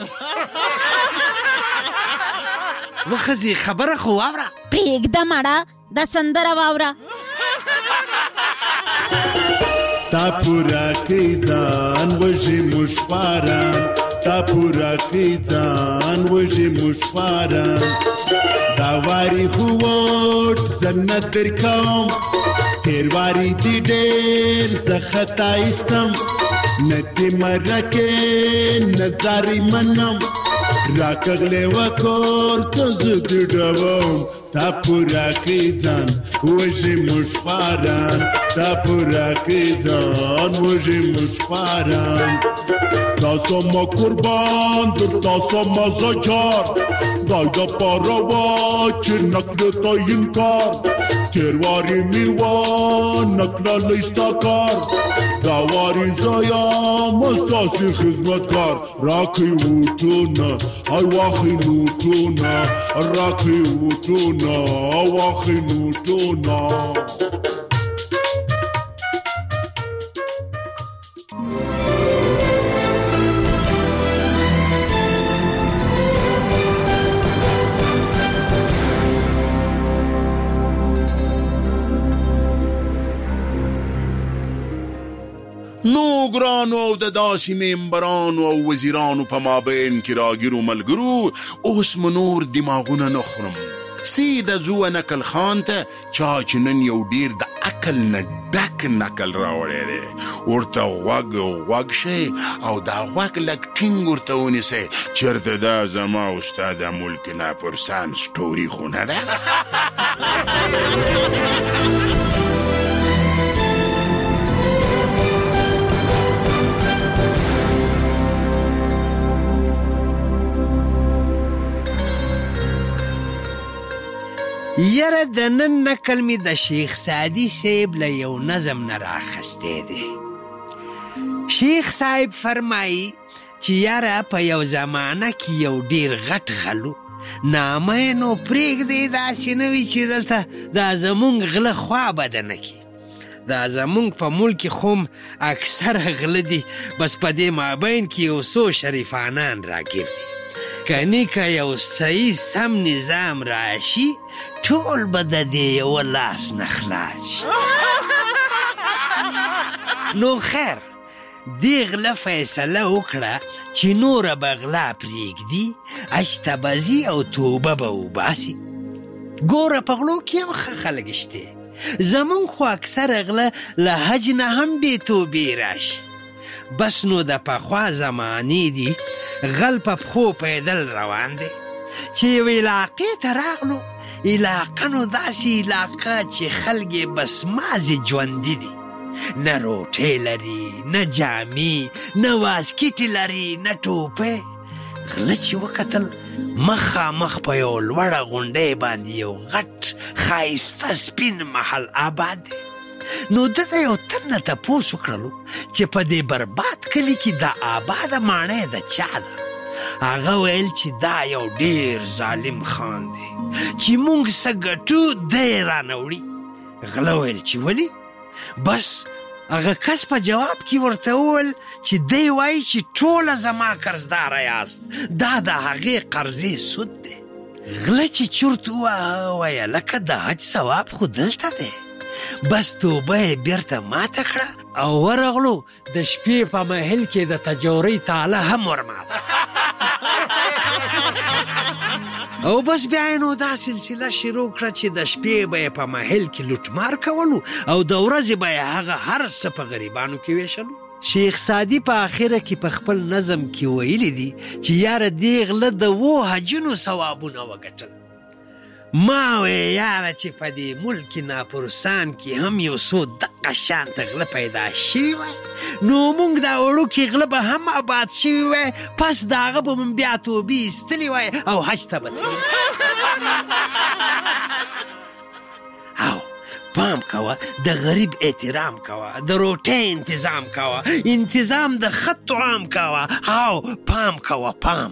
S21: وخزي خبره خو واوره
S22: پرېږده مړه دا سندره واوره
S6: تا پورا کړی ځان وږي مشواران تا پورا کړی ځان وږي مشواران دا واری خو وټ زنه در کوم تیر واری دی ډېر زه خطا ایستم نتی مرکه نظاری منم راکغلی وکور که زه دی ډوم تا پورا کړی ځان وږي مشواران تا پورا کړی ځان وږي مشواران تاسو ما قربان در تاسو ما زجار دای دا پاروا چې نکړه تا انکار تیرواری میوان نکړه لیستا کار داواری زایم استاسی خدمتکار راکی وطونا ای واخی نوتونا راکی وطونا واخی نوتونا
S19: نو ګرانو او د داسې ممبرانو او وزیرانو په مابین کې راګیرو ملګرو اوس مو نور دماغونه نه خورم سیده ځو نکل خان ته چا چې نن یو ډیر د عقل نه ډک نکل راوړی دی ورته غوږ شئ او دا غوږ لږ ټینګ ورته ونیسئ چېرته دا زما استاد ملک ناپرسان سټوري خو نه ده
S5: یره د نن نکل می د شیخ سعدی صاحب له یو نظم نه راخستی دی شیخ صاحب فرمایي چې یاره په یو زمانه کې یو ډیر غټ غلو نامه نو پرېږدی داسې نه وي چې دلته دا زمونږ غله خوا بده نه کي دا زمونږ په ملک خوم اکثر غله دي بس په دې مابین کې یو څو شریفانان راګیر دي کنی که یو صحیح سم نظام راشي ټول به د دې یو لاس نه خلاص شي نو خیر دې غله فیصله وکړه چې نوره به غلا پرېږدي اشتبازي او توبه به وباسي ګوره په غلو کې هم ښه خلک شته زمونږ خو اکثر غله له حج نه هم بې توبې راشي بس نو د پخوا زمانې دي غل په پښو پیدل روان دی چې یو علاقې ته راغلو علاقه نو داسې علاقه چې خلک یې بس مازې ژوندي دي نه روټۍ لري نه جامې نه واسکټې لري نه ټوپۍ غله چې وکتل مخامخ په یو لوړه غونډۍ باندې یو غټ ښایسته سپین محل آباد دی نو دغه یو تن نه تپوس وکړلو چې په دې برباد کلي کې دا آباده ماڼۍ د چا ده هغه ویل چې دا یو ډیر ظالم خان دی چې موږ څه ګټو دی رانه وړي غله ویل چې ولې بس هغه کس په جواب کې ورته وویل چې دی وایي چې ټوله زما قرضداره یاست دا د هغې قرضې سود دی غله چې چورت ووهه ویه لکه د حج ثواب خو دلته دی بس توبه یې بیرته ماته کړه او ورغلو د شپې په محل کې د تجورۍ تاله هم ورماته او بس بیا یې نو دا سلسله شروع کړه چې د شپې به یې په محل کې لوټمار کولو او د ورځې به یې هغه هر څه په غریبانو کې ویشلو شیخ سعدي په آخره کې په خپل نظم کې ویلي دي چې یاره دې غله د 2 حجونو ثوابونه وګټل ما وی یاره چې په دې ملک ناپرسان کې هم یو څو دقه شانته غله پیدا شوي وای نو موږ دا وړوکي غله به هم آباد شوي وای پس د هغه به مونږ بیا توبې ایستلې وای او حج ته به تللي او پام کوه د غریب احترام کوه د روټۍ انتظام کوه انتظام د ښه طعام کوه او پام کوه پام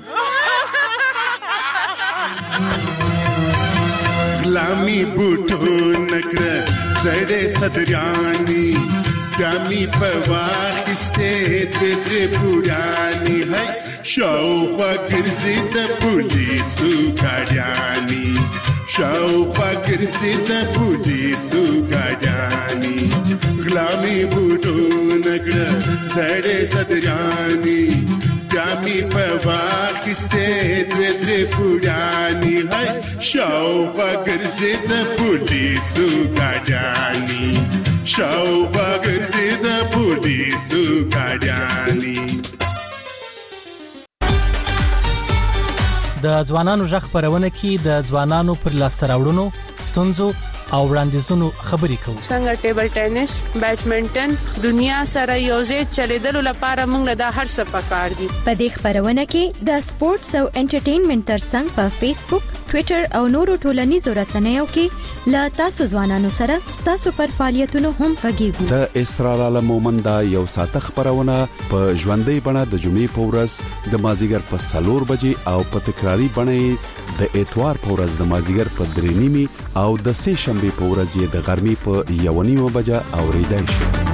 S6: غلامی بوټو نکړه زړې صدرانی ګامي په واخیستې درې پوډانی هی شاوخوا ګرځي د پولیسو ګاډیانې شاوخوا ګرځي د پولیسو ګاډیانې اسلامي بوټو نکړه زړې صدرانی جامي په واخسته دوه درې پوډانی هاي شاوخوا ګرځي د پولیسو ګاډیانی شاوخوا ګرځي د پولیسو ګاډیانی.
S7: د ځوانانو ژغ خبرونه کې د ځوانانو پر لاسته راوړنو ستونزو او وړاندیزونو خبرې کوو.
S9: څنګه ټیبل ټینس، بیډمنټن دنیا سره یوځای چلیدلو لپاره موږ د هر څه پکار دي.
S23: په دې خبرونه کې د سپورتس او انټرټینمنټ ترڅنګ په فیسبوک، ټوئیټر او نورو ټولنیزو رسنیو کې لا تاسو ځوانانو سره تاسو پر فعالیتونو هم غږیږو.
S24: د اسرار عالم مومندا یو ساعت خبرونه په ژوندۍ بڼه د جمعې په ورځ د مازیګر په 4 بجې او په تکراری بڼه د اتوار په ورځ د مازیګر په 3:30 او د سه شنبه په ورځ د غرمې په 1:30 بجې اوریدای شي.